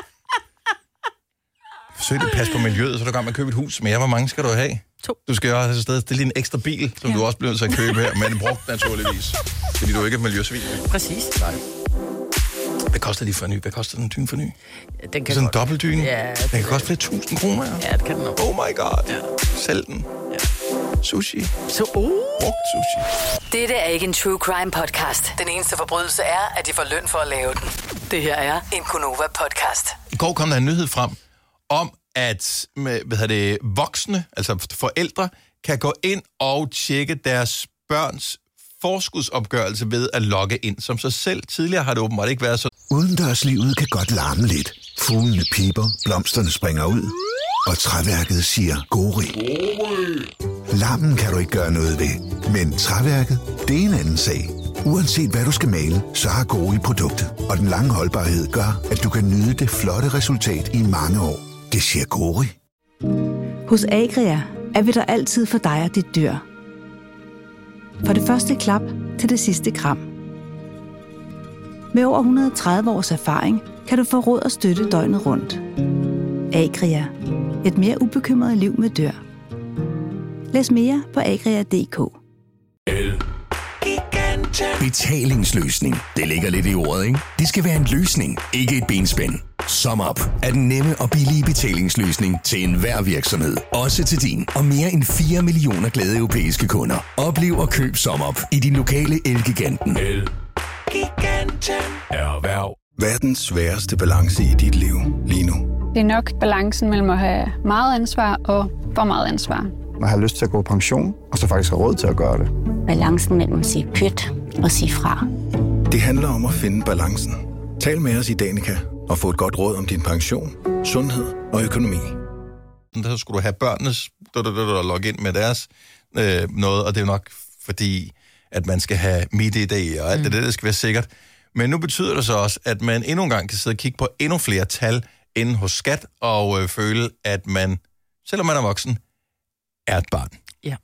Forsøg at passe på miljøet, så er du i gang med at købe et hus. Men ja, hvor mange skal du have? To. Du skal jo også have sted stille en ekstra bil, som ja. du også bliver nødt til at købe her, men brugt naturligvis. Fordi du ikke er miljøsvin. Præcis. Nej. Hvad koster de for ny? Hvad koster den dyne for ny? Ja, den kan sådan en dobbeltdyne? Ja. Den kan koste flere tusind kroner. Ja, det kan den også. Oh my god. Ja. Sælg den. Ja. Sushi. Så, uh. Brugt sushi. Dette er ikke en true crime podcast. Den eneste forbrydelse er, at de får løn for at lave den. Det her er en Gonova podcast. I går kom der en nyhed frem om, at med, hvad hedder det, voksne, altså forældre, kan gå ind og tjekke deres børns forskudsopgørelse ved at logge ind som sig selv. Tidligere har det åbenbart ikke været så. Udendørslivet kan godt larme lidt. Fuglene piber, blomsterne springer ud, og træværket siger gori. Larmen kan du ikke gøre noget ved, men træværket, det er en anden sag. Uanset hvad du skal male, så har Gori produktet, og den lange holdbarhed gør, at du kan nyde det flotte resultat i mange år. Det siger Gori. Hos Agria er vi der altid for dig og dit dyr. Fra det første klap til det sidste kram. Med over et hundrede og tredive års erfaring kan du få råd og støtte døgnet rundt. Agria. Et mere ubekymret liv med dyr. Læs mere på agria punktum d k. El. Igen. Betalingsløsning. Det ligger lidt i ordet, ikke? Det skal være en løsning, ikke et benspænd. SumUp er den nemme og billige betalingsløsning til enhver virksomhed. Også til din og mere end fire millioner glade europæiske kunder. Oplev og køb SumUp i din lokale Elgiganten. Elgiganten. Erhverv. Verdens sværeste balance i dit liv lige nu. Det er nok balancen mellem at have meget ansvar og for meget ansvar. Man har lyst til at gå på pension, og så faktisk have råd til at gøre det. Balancen mellem at sige pyt og sige fra. Det handler om at finde balancen. Tal med os i Danica og få et godt råd om din pension, sundhed og økonomi. Så skulle du have børnenes logge ind med deres øh, noget, og det er jo nok fordi, at man skal have MitID og alt mm. det der, det skal være sikkert. Men nu betyder det så også, at man endnu en gang kan sidde og kigge på endnu flere tal inde hos skat, og øh, føle, at man, selvom man er voksen, er et barn. Ja.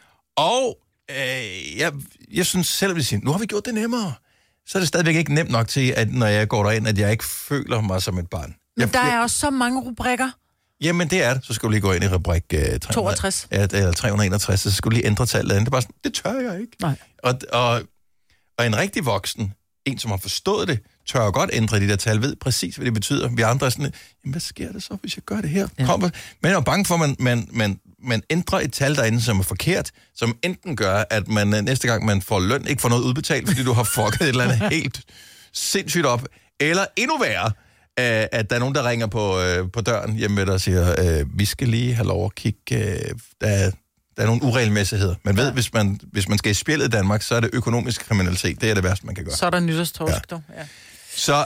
Og øh, jeg, jeg synes selv, at vi siger, nu har vi gjort det nemmere. Så er det stadigvæk ikke nemt nok til, at når jeg går derind, at jeg ikke føler mig som et barn. Men jeg, der er jeg, også så mange rubrikker. Jamen, det er det. Så skal du lige gå ind i rubrik uh, tre hundrede, toogtres. Ja, eller tre hundrede og enogtres, så skal du lige ændre tallet. Det er bare sådan, det tør jeg ikke. Nej. Og, og, og en rigtig voksen, en som har forstået det, tør godt ændre de der tal, ved præcis, hvad det betyder. Vi andre er sådan, jamen, hvad sker der så, hvis jeg gør det her? Ja. Kom, men jeg er bange for, at man, man, man, man ændrer et tal derinde, som er forkert, som enten gør, at man næste gang, man får løn, ikke får noget udbetalt, fordi du har fucket et eller andet helt sindssygt op. Eller endnu værre, at der er nogen, der ringer på, øh, på døren hjemme med dig og siger, øh, vi skal lige have lov at kigge, øh, der, der er nogle uregelmæssigheder. Man ved, ja. hvis, man, hvis man skal i spjældet i Danmark, så er det økonomisk kriminalitet. Det er det værste, man kan gøre. Så er der nytårstorsk, ja. ja. Så,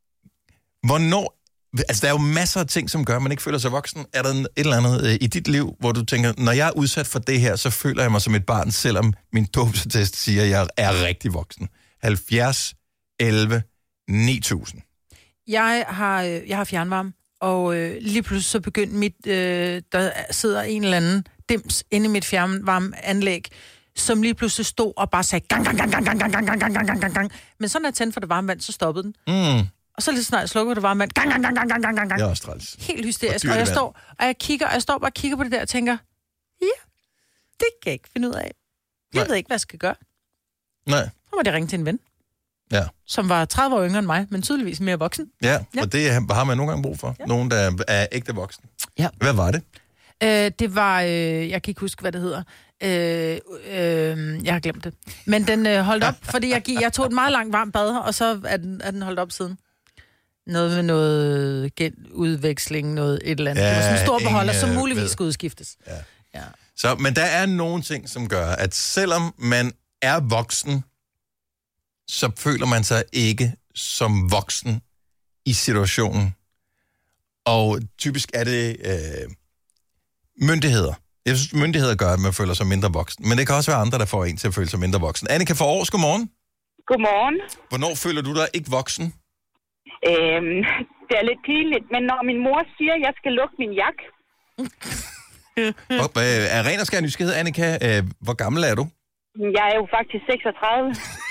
hvornår... Altså, der er jo masser af ting, som gør, at man ikke føler sig voksen. Er der et eller andet øh, i dit liv, hvor du tænker, når jeg er udsat for det her, så føler jeg mig som et barn, selvom min dåbsattest siger, at jeg er rigtig voksen. halvfjerds elleve ni tusind. Jeg har, jeg har fjernvarme, og øh, lige pludselig så begyndte mit... Øh, der sidder en eller anden dims inde i mit fjernvarmeanlæg, som lige pludselig stod og bare sagde gang, gang, gang, gang, gang, gang, gang, gang, gang, gang, gang, gang. Men så når jeg tændte for det varme vand, så stoppede den. Mm. Og så lige snart jeg slukker det varme vand, gang, gang, gang, gang, gang, gang, gang. Det er også træls. Helt hysterisk. Og, og jeg står, og jeg kigger, og jeg står bare og kigger på det der og tænker, ja, det kan jeg ikke finde ud af. Jeg Nej. ved ikke, hvad jeg skal gøre. Nej. Så må jeg ringe til en ven. Ja. Som var tredive år yngre end mig, men tydeligvis mere voksen. Ja, ja. Og det har man nogle gange brug for. Ja. Nogen, der er ægte voksen. Ja. Hvad var det? Øh, det var, øh, jeg kan ikke huske, hvad det hedder. Øh, øh, jeg har glemt det. Men den øh, holdt op, fordi jeg, jeg tog et meget langt varmt bad, og så er den, er den holdt op siden. Noget med noget genudveksling, noget et eller andet. Ja, det var sådan en stor beholder, som muligvis ved. Skulle udskiftes. Ja. Ja. Så, men der er nogle ting, som gør, at selvom man er voksen, så føler man sig ikke som voksen i situationen. Og typisk er det øh, myndigheder. Jeg synes, myndigheder gør, at man føler sig mindre voksen. Men det kan også være andre, der får en til at føle sig mindre voksen. Annika fra Aarhus, godmorgen. Godmorgen. Hvornår føler du dig ikke voksen? Øhm, det er lidt pinligt, men når min mor siger, at jeg skal lukke min jakke. Og, øh, er ren og skær nysgerrighed, Annika, øh, hvor gammel er du? Jeg er jo faktisk seksogtredive.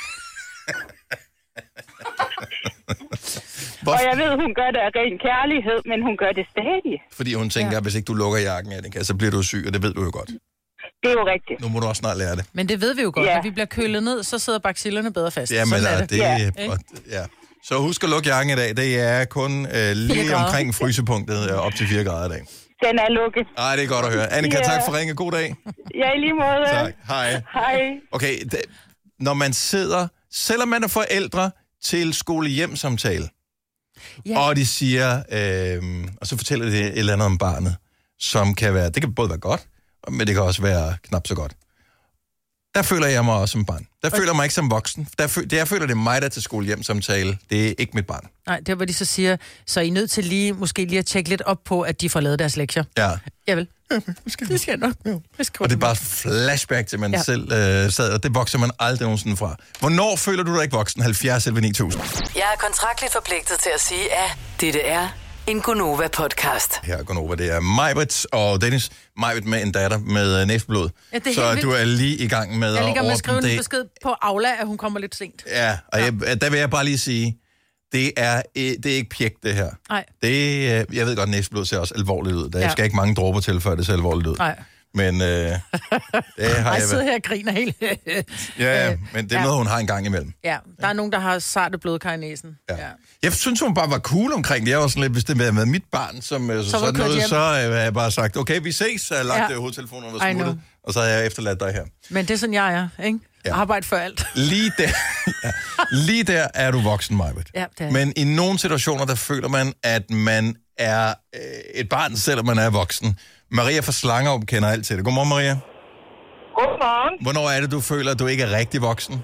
Og jeg ved, hun gør det af ren kærlighed, men hun gør det stadig. Fordi hun tænker, ja. Hvis ikke du lukker jakken, Annika, så bliver du syg, og det ved du jo godt. Det er jo rigtigt. Nu må du også snart lære det. Men det ved vi jo godt, ja. Når vi bliver kølet ned, så sidder bacillerne bedre fast. Ja, men er det. det ja. Og, ja. Så husk at lukke jakken i dag. Det er kun øh, lige omkring frysepunktet, øh, op til fire grader i dag. Den er lukket. Ej, det er godt at høre. Annika, ja. Tak for ringe. God dag. Ja, i lige måde. Tak. Hej. Hej. Okay, det, når man sidder, selvom man er forældre til skole-hjem-samtale, ja. Og de siger, øh, og så fortæller de et eller andet om barnet, som kan være, det kan både være godt, men det kan også være knap så godt. Der føler jeg mig også som barn. Der okay. føler jeg mig ikke som voksen. Der føl- det, jeg føler, det er mig, der er til skole-hjem-samtale. Det er ikke mit barn. Nej, det er, hvor de så siger, så er I nødt til lige, måske lige at tjekke lidt op på, at de får lavet deres lektier. Ja. Jeg vil. Ja, skal det skal jeg nok. Ja. Og det er bare flashback til, man ja. selv øh, sad, og det vokser man aldrig nogensinde fra. Hvornår føler du dig ikke voksen? halvfjerds elleve ni tusind. Jeg er kontraktligt forpligtet til at sige, at dette er en Gonova-podcast. Her er Gonova, det er Majbrit og Dennis. Majbrit med en datter med uh, næsebblod. Ja, så vildt. Du er lige i gang med jeg at ligger med at skrive en besked på Aula, at hun kommer lidt sent. Ja, og ja. Jeg, der vil jeg bare lige sige, det er, det er ikke pjek, det her. Nej. Det, jeg ved godt, at næsebblod ser også alvorligt ud. Der ja. skal ikke mange dråber til, før det ser alvorligt ud. Nej. Men øh, det har jeg jeg sidder været. her og griner helt. Ja, ja, men det er Ja. noget, hun har en gang imellem. Ja, der er nogen, der har sarte blodkar i næsen. Ja. Ja. Jeg synes, hun bare var cool omkring det. Jeg var sådan lidt, hvis det havde været mit barn, som øh, så Så var sådan kørt noget, hjem. så øh, havde jeg bare sagt, okay, vi ses, så jeg lagt Ja. ja. hovedtelefonen og I know. smuttet, og så havde jeg efterladt dig her. Men det er sådan, jeg er, ikke? Ja. Arbejde for alt. Lige der, ja, lige der er du voksen, Majbet. Ja, det er. Men i nogle situationer, der føler man, at man er øh, et barn, selvom man er voksen. Maria fra Slangerup kender alt til det. Godmorgen, Maria. Godmorgen. Hvornår er det, du føler, at du ikke er rigtig voksen?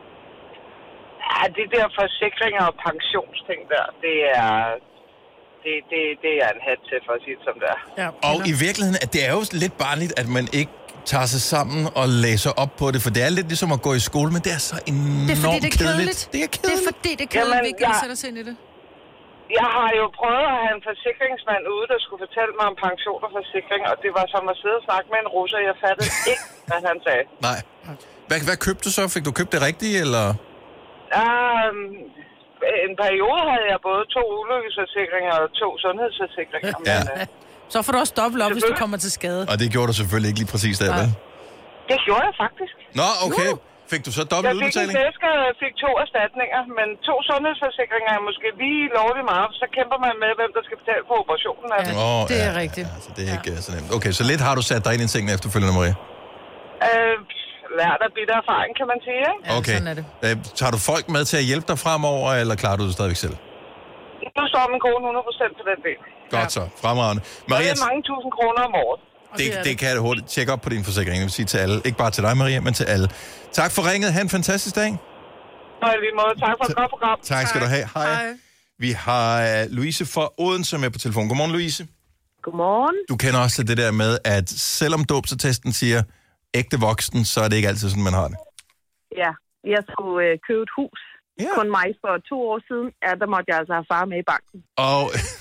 Ja, det der forsikringer og pensionsting der, det er, det, det, det er en hat til, for at sige det som det er. Ja, og i virkeligheden, at det er jo lidt barnligt, at man ikke tager sig sammen og læser op på det, for det er lidt ligesom at gå i skole, men det er så enormt Det er fordi, det er kedeligt. kedeligt. Det er kedeligt. Det er fordi, det er kedeligt, Jamen, vi ikke kan jeg- sætte os ind i det. Jeg har jo prøvet at have en forsikringsmand ude, der skulle fortælle mig om pension og forsikring, og det var som at sidde og snakke med en russer. Jeg fattede ikke, hvad han sagde. Nej. Hvad, hvad købte du så? Fik du købt det rigtige, eller? Um, en periode havde jeg både to ulykkesforsikringer og to sundhedsforsikringer. Ja. Men, uh, Så får du også dobbelt op, hvis du kommer til skade. Og det gjorde du selvfølgelig ikke lige præcis der, vel? det gjorde jeg faktisk. Nå, okay. Fik du så dobbelt Jeg fik en udbetaling? fisker og fik to erstatninger, men to sundhedsforsikringer er måske lige lovligt meget, så kæmper man med, hvem der skal betale for operationen af det. Åh, Det er ja, rigtigt. Ja, så det er ikke ja. så nemt. Okay, så lidt har du sat dig ind i tingene efterfølgende, Maria. Øh, lært af bitter erfaring, kan man sige, ikke? Okay. sådan er det. Øh, tager du folk med til at hjælpe dig fremover, eller klarer du det stadigvæk selv? Nu står min kone hundrede procent på den del. Godt så. Fremragende. Og Maria, det er mange tusind kroner om året. det, det kan jeg hurtigt tjekke op på din forsikring. Jeg vil sige til alle. Ikke bare til dig, Maria, men til alle. Tak for ringet. Ha' en fantastisk dag. Og i lige måde, tak for et godt program. Tak skal du have. Hej. Hej. Vi har uh, Louise fra Odense med på telefon. Godmorgen, Louise. Godmorgen. Du kender også til det der med, at selvom dåbsattesten siger ægte voksen, så er det ikke altid sådan, man har det. Ja, jeg skulle øh, købe et hus. Ja. Kun mig for to år siden. Ja, der måtte jeg altså have far med i banken. Og,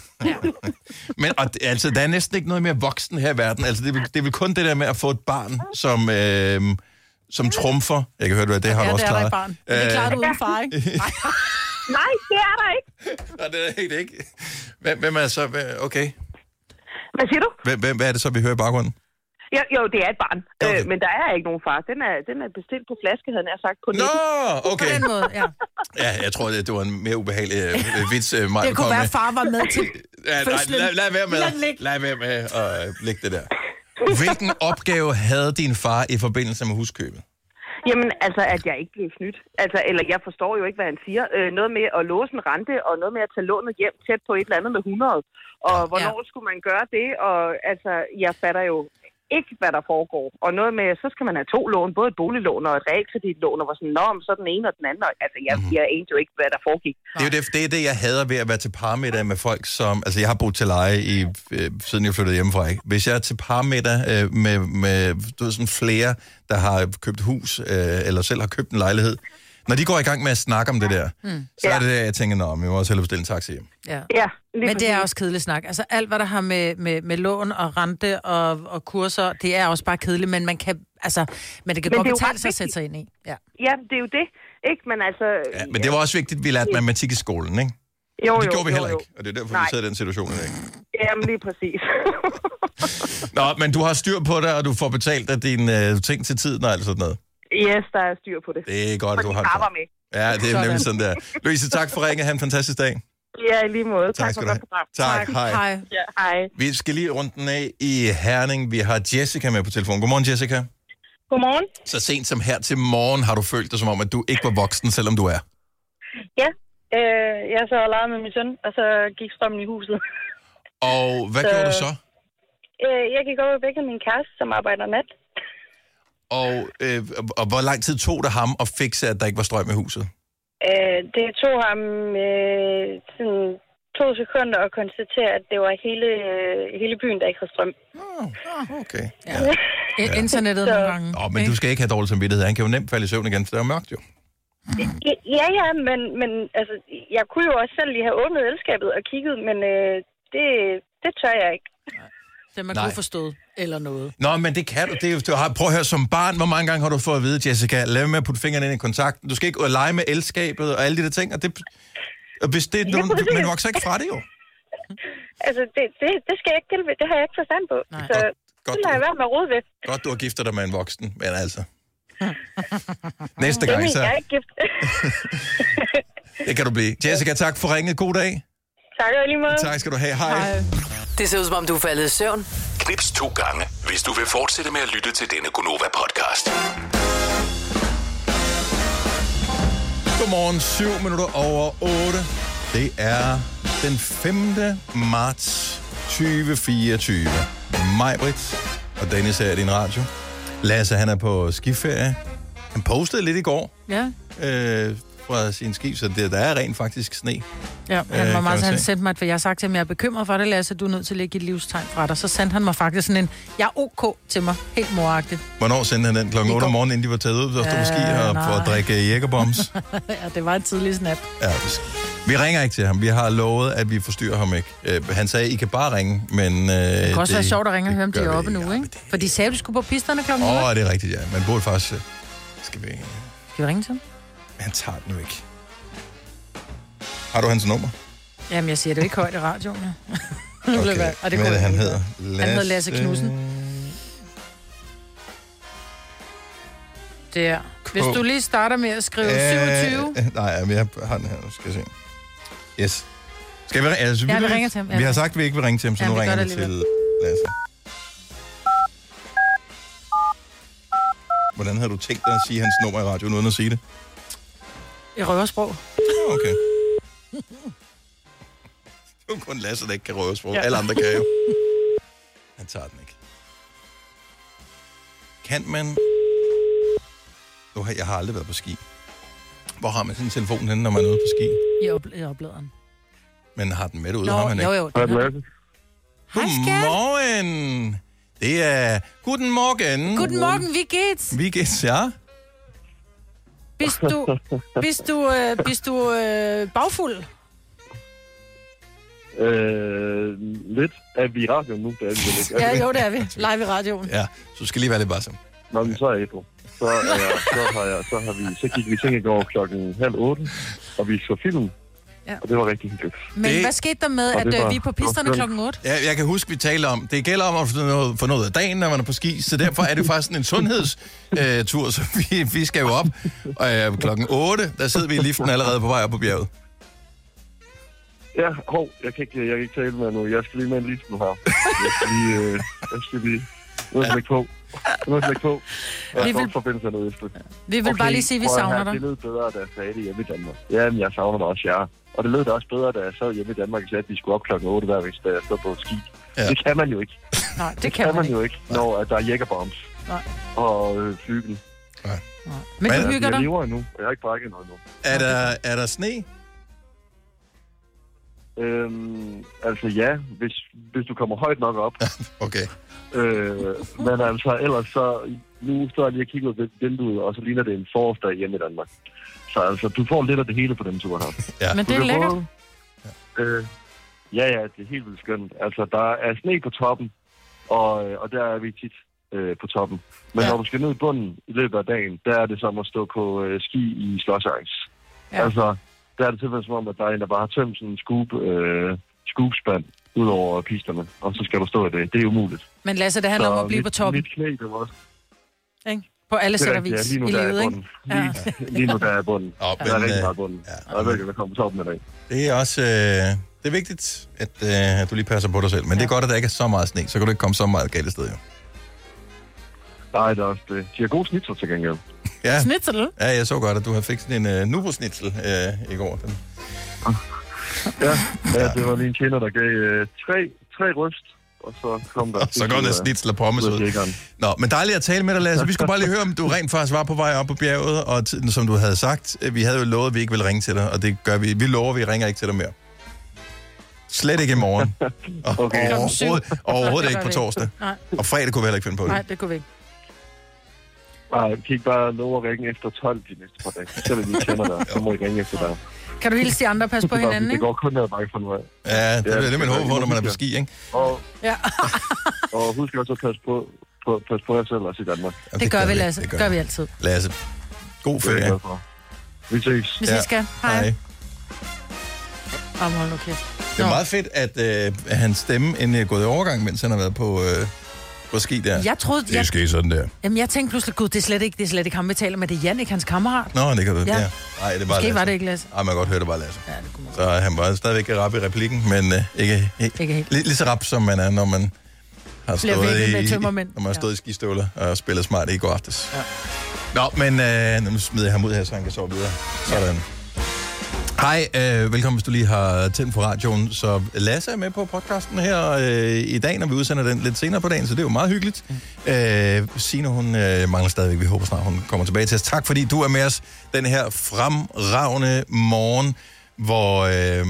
men og, altså, der er næsten ikke noget mere voksen her i verden. Altså, det, er, vel- det er vel kun det der med at få et barn, som, øh, som trumfer. Jeg kan høre, at det har Ja, du det også er der klaret. et barn. Men det klarer du uden far, ikke? Nej, det er der ikke. Nej, det er helt ikke. Hvem, hvem er så... hvad- Okay. Hvad siger du? Hvem, hvem, hvad er det så, vi hører i baggrunden? Jo, jo, det er et barn. Okay. Øh, men der er ikke nogen far. Den er, den er bestilt på flaske, havde jeg sagt på Nå, nettet. okay. På den måde, ja. Ja, jeg tror, det, det var en mere ubehagelig øh, vits, øh, mig, Det kunne være, at far var med til Ja, nej, fødslen. lad, lad være med, Lad den ligge. lad være med at øh, lægge det der. Hvilken opgave havde din far i forbindelse med huskøbet? Jamen, altså, at jeg ikke blev snydt. Altså, eller jeg forstår jo ikke, hvad han siger. Øh, noget med at låse en rente, og noget med at tage lånet hjem tæt på et eller andet med hundrede. Og ja. hvornår ja. skulle man gøre det? Og altså, jeg fatter jo ikke, hvad der foregår. Og noget med, så skal man have to lån, både et boliglån og et realkreditlån, og var sådan, nå, så den ene og den anden. Og, altså, jeg, mm. jeg anede jo ikke, hvad der foregik. Det er jo det, det, er det, jeg hader ved at være til parmiddag med folk, som... Altså, jeg har boet til leje, i, øh, siden jeg flyttede hjemmefra, ikke? Hvis jeg er til parmiddag øh, med, med du ved, sådan flere, der har købt hus, øh, eller selv har købt en lejlighed, når de går i gang med at snakke om det der, mm. så ja. er det der, jeg tænker, nå, vi må også hellere bestille en taxi hjem. Ja. Ja, Men det er også kedelig snak. Altså alt, hvad der har med, med, med lån og rente og, og kurser, det er også bare kedeligt, men man kan, altså, men det kan Men godt det er jo betale ret sig at sætte sig ind i. Ja. Ja, det er jo det. Ikke, men altså... Ja, men det var også vigtigt, at vi lærte matematik i skolen, ikke? Jo, det jo, gjorde vi jo, heller jo. ikke, og det er derfor, Nej. vi sidder i den situation i dag. Jamen, lige præcis. Nå, men du har styr på det, og du får betalt af dine øh, ting til tiden og alt sådan noget. Yes, der er styr på det. Det er godt, at du har det. det. med. Ja, det er nemlig sådan der. Louise, tak for ringet. Ha' en fantastisk dag. Ja, i lige måde. Tak, Tak for skal du godt program. Tak, hej. Hej. Ja, hej. Vi skal lige rundt den af i Herning. Vi har Jessica med på telefon. Godmorgen, Jessica. Godmorgen. Så sent som her til morgen har du følt dig som om, at du ikke var voksen, selvom du er. Ja, øh, jeg så og legede med min søn, og så gik strømmen i huset. Og hvad Så- gjorde du så? Øh, jeg gik over og vækkede min kæreste, som arbejder nat. Og, øh, og hvor lang tid tog det ham at fikse, at der ikke var strøm i huset? Øh, det tog ham øh, sådan to sekunder at konstatere, at det var hele, øh, hele byen, der ikke havde strøm. Oh, okay. Ja. Ja. Internettet nogle gange. Åh, men du skal ikke have dårlig samvittighed. Han kan jo nemt falde i søvn igen, for det er jo mørkt jo. Ja, ja, men, men altså, jeg kunne jo også selv lige have åbnet elskabet og kigget, men øh, det, det tør jeg ikke. Det man Nej. kunne forstå eller noget. Nå, men det kan du. Det er, jo- du har, prøv at høre, som barn, hvor mange gange har du fået at vide, Jessica, lad være med at putte fingrene ind i kontakten. Du skal ikke lege med elskabet og alle de der ting. Og det, og hvis det er nogen, du, man vokser ikke fra det jo. Altså, det, det, det skal jeg ikke tilbyde. Det har jeg ikke forstand på. Nej. Så, Det lader jeg være med at rode ved. Godt, du har giftet dig med en voksen, men altså... Næste gang, så... Jeg er ikke gift. Det kan du blive. Jessica, tak for ringet. God dag. Tak og lige måde. Tak skal du have. Hej. Hej. Det ser ud som om, du er faldet i søvn. Knips to gange, hvis du vil fortsætte med at lytte til denne Gonova-podcast. Godmorgen, syv minutter over otte. Det er den femte marts tyve fireogtyve. Maj-Brit og Dennis er i din radio. Lasse, han er på skiferie. Han postede lidt i går. Ja. Øh, fra sin skib, så der, der er rent faktisk sne. Ja, han var øh, meget, han sendte mig, for jeg har sagt til ham, jeg er bekymret for det, Lasse, du er nødt til at lægge et livstegn fra dig. Så sendte han mig faktisk sådan en, jeg er ok til mig, helt moragtigt. Hvornår sendte han den? Klokken otte om morgenen, inden de var taget ud, og stod på ski og for at drikke jægerbombs? Ja, det var en tidlig snap. Ja, vi ringer ikke til ham. Vi har lovet, at vi forstyrrer ham ikke. Øh, han sagde, I kan bare ringe, men... Øh, det kan også det, være sjovt at ringe og høre, om de er oppe nu, ja, ikke? det... For de sagde, du skulle på pisterne klokken Åh, oh, det er rigtigt, ja. Man burde faktisk... Skal vi... Skal vi ringe til ham? Han tager den jo ikke. Har du hans nummer? Jamen, jeg siger det ikke højt i radioen. Ja. Okay, og det hvad er det, han hedder? Lasse... Han hedder Lasse Knudsen. Der. Hvis du lige starter med at skrive Æh, syvogtyve... Nej, men jeg har den her. Skal jeg se. Yes. Skal vi ringe? Altså, ja, vi, vi ringer til ham. Vi har sagt, at vi ikke vil ringe til ham, så ja, nu ringer vi til Lasse. Hvordan havde du tænkt dig at sige hans nummer i radioen, uden at sige det? I røversprog. Okay. Det er kun Lasse, der ikke kan røversprog. Ja. Alle andre kan jo. Han tager den ikke. Kan man... Nu har jeg har aldrig været på ski. Hvor har man sin telefon henne, når man er ude på ski? I, op- i opladeren. Men har den med derude, Nå, har man ikke? Jo, jo. Godmorgen! Det er... Guten Morgen. Guten Morgen, wie geht's? Wie geht's, ja? Bist du... Bist du... Øh, bist du øh, bagfuld? Øh, lidt. Er vi i radioen nu? Det er vi ikke. Ja, jo, det er vi. Live i radioen. Ja, så du skal lige være lidt varsom. Nå, men så er jeg ædru. Så, øh, så, har jeg, så, har vi, så gik vi i seng i går klokken halv otte, og vi så film. Ja. Og det var rigtig hyggeligt. Men det... hvad skete der med, at var, vi er på pisterne klokken otte? Ja, jeg kan huske, vi taler om, det gælder om at få noget, få noget af dagen, når man er på ski, så derfor er det faktisk en sundhedstur, øh, så vi, vi skal jo op. Og øh, klokken otte, der sidder vi i liften allerede på vej op på bjerget. Ja, hov, jeg kan ikke, jeg kan ikke tale med nu. Jeg skal lige med en liften her. Jeg skal lige, øh, jeg skal lige, nu er jeg lægge på. Nu er jeg lægge på. Jeg skal vil... forbinde sig noget efter. Vi vil okay, bare lige sige, at vi savner dig. Det lød bedre, da jeg sagde det hjemme i Danmark. Jamen, jeg savner dig også, ja. Og det lød da også bedre, da jeg sad hjemme i Danmark og sagde, at vi skulle op klokken otte hver vej, da jeg stod på ski. Ja. Det kan man jo ikke. Nej, det, det kan, kan man ikke. jo ikke, når at der er jækkerbombs. Nej. Og øh, flygel. Nej. Nej. Men du hygger dig? Jeg lever endnu, og jeg har ikke brækket noget nu. Er der, er der sne? Øhm, altså ja, hvis, hvis du kommer højt nok op. Okay. Øh, men altså ellers så, nu står jeg lige og kigger ud ved vinduet, og så ligner det en forårsdag hjemme i Danmark. Så altså, du får lidt af det hele på den tur her. Ja. Men det er lækkert. Både, øh, ja, ja, det er helt vildt skønt. Altså, der er sne på toppen, og, og der er vi tit øh, på toppen. Men ja. Når du skal ned i bunden i løbet af dagen, der er det som at stå på øh, ski i slåsangst. Ja. Altså, der er det tilfælde som om, at der er en, der bare har tømt sådan en scoop, øh, scoopspand ud over pisterne, og så skal du stå i det. Det er umuligt. Men Lasse, det handler så om at blive mit, på toppen. Mit knæ, det var også... Ikke? På alle sæt og vis ja, lige nu, i livet, ikke? Lige, ja. lige nu, der er bunden. Oh, der er rigtig meget bunden. Ja, og jeg ved, at komme på toppen i dag. Det er også... Øh, det er vigtigt, at, øh, at du lige passer på dig selv. Men ja. Det er godt, at der ikke er så meget sne, så kan du ikke komme så meget galt sted, jo. Nej, det er også det. De har gode snitsel til gengæld. Ja. Snitsel? Ja, jeg så godt, at du havde fik sådan en uh, nubo-snitsel uh, i går. Den. Ja, ja, det var lige en tjener, der gav uh, tre, tre ryst, og så kom der... så går der snitsel og pommes ud. Nå, men dejligt at tale med dig, Lasse. Vi skulle bare lige høre, om du rent faktisk var på vej op på bjerget, og t- som du havde sagt, vi havde jo lovet, at vi ikke ville ringe til dig, og det gør vi. Vi lover, at vi ringer ikke til dig mere. Slet ikke i morgen. Okay. Overhovedet, overhovedet ikke på torsdag. Nej. Og fredag kunne vi heller ikke finde på det. Nej, det kunne vi ikke. Nej, kan ikke bare love at ringe efter tolv de næste par dage. Selvom vi kender dig, så må I ringe efter dig. Kan du hilse de andre og passe på hinanden, ikke? Det går kun ned bare for noget. Ja, det er ja, det, man håber på, når man er på ski, ikke? Og, ja. og husk også at passe på, på, passe på jer selv også i Danmark. Ja, det, det gør vi, Lasse. Det gør, gør vi altid. Lasse, god ferie. Vi ses. Vi ses, ja. Hej. Hej. Om, hold nu kæft. Det er meget fedt, at øh, hans stemme endelig er gået i overgang, mens han har været på, øh, på ski der. Jeg troede... Det Jeg, sker sådan der. jamen, jeg tænkte pludselig, gud, det er slet ikke, det er slet ikke ham, vi taler med. Det er Jannik, hans kammerat. Nå, det kan du. Ja. Ja. Ja. Nej, det er bare Måske Lasse. var det ikke Lasse. Ej, man kan godt høre, det var Lasse. Ja, det kunne man. Så han var stadigvæk rap i replikken, men øh, ikke, helt, Ikke helt. Lige, lige så rap, som man er, når man har Bliver stået vækket i, med tømmermænd. når man har stået i skistøvler og spillet smart i går aftes. Ja. Nå, men øh, nu smider jeg ham ud her, så han kan sove videre. Sådan. Hej, øh, velkommen, hvis du lige har tændt på radioen. Så Lasse er med på podcasten her øh, i dag, når vi udsender den lidt senere på dagen, så det er jo meget hyggeligt. Mm. Øh, Signe, hun øh, mangler stadigvæk. Vi håber snart, hun kommer tilbage til os. Tak, fordi du er med os den her fremragende morgen, hvor... Øh,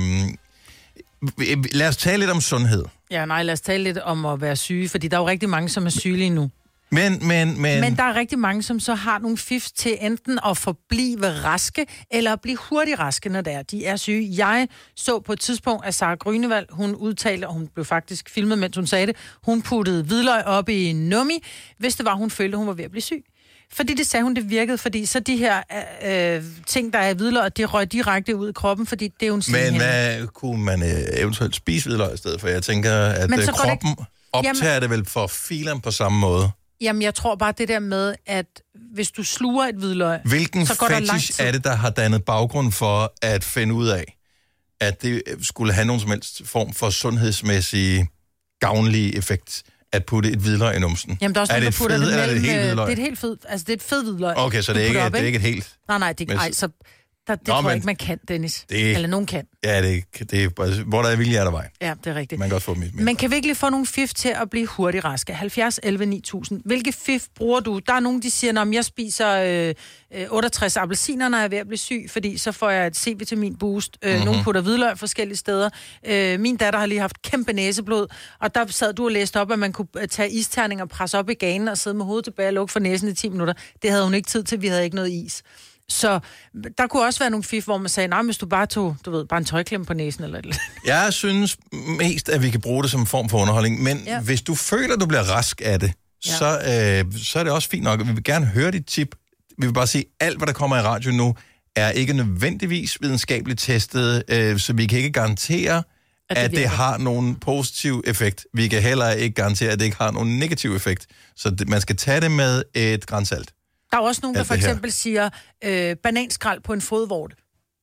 lad os tale lidt om sundhed. Ja, nej, lad os tale lidt om at være syge, fordi der er jo rigtig mange, som er syge lige nu. Men, men, men... Men der er rigtig mange, som så har nogle fif til enten at forblive raske, eller at blive hurtigt raske, når der de er syge. Jeg så på et tidspunkt, at Sara Grünewald, hun udtalte, og hun blev faktisk filmet, mens hun sagde det, hun puttede hvidløg op i en nummi, hvis det var, hun følte, hun var ved at blive syg. Fordi det sagde hun, det virkede, fordi så de her øh, ting, der er i hvidløg, det røg direkte ud i kroppen, fordi det er jo en Men hvad kunne man øh, eventuelt spise hvidløg i stedet for? Jeg tænker, at Men øh, så går det kroppen optager Jamen- det vel for filen på samme måde. Jamen, jeg tror bare det der med, at hvis du sluger et hvidløg, Hvilken så går der lang fetish tid. er det, der har dannet baggrund for at finde ud af, at det skulle have nogen som helst form for sundhedsmæssig gavnlig effekt at putte et hvidløg i numsen? Jamen, der er også er nogen, det der putter fed, det eller er det mellem... et helt øh, hvidløg? Det er et helt fed, altså det er et fed hvidløg. Okay, så det er du ikke, putter op, det er ikke et helt... Nej, nej, det, Men- ej, så der, det Nå, tror men- jeg ikke, man kan, Dennis. Det- Eller nogen kan. Ja, det, det er bare... Hvor der er vilje, er der vej. Ja, det er rigtigt. Man kan godt få dem i. Men kan vi ikke lige få nogle fif til at blive hurtigt raske? halvfjerds elleve ni tusind. Hvilke fif bruger du? Der er nogen, de siger, at jeg spiser øh, øh, otteogtres appelsiner, når jeg er ved at blive syg, fordi så får jeg et C-vitamin boost. Øh, Mhm. Nogle putter hvidløg forskellige steder. Øh, min datter har lige haft kæmpe næseblod, og der sad du og læste op, at man kunne øh, tage isterning og presse op i ganen og sidde med hovedet tilbage og lukke for næsen i ti minutter. Det havde hun ikke tid til, vi havde ikke noget is. Så der kunne også være nogle fif, hvor man sagde, nej, hvis du bare tog, du ved, bare en tøjklem på næsen eller et Jeg synes mest, at vi kan bruge det som en form for underholdning, men ja. Ja. hvis du føler, at du bliver rask af det, ja. så, øh, så er det også fint nok. Vi vil gerne høre dit tip. Vi vil bare sige, at alt, hvad der kommer i radio nu, er ikke nødvendigvis videnskabeligt testet, øh, så vi kan ikke garantere, at det, at det virker. har nogen positiv effekt. Vi kan heller ikke garantere, at det ikke har nogen negativ effekt. Så det, man skal tage det med et gran salt. Der er også nogen, der Alt for det her. eksempel siger, øh, bananskrald på en fodvorte.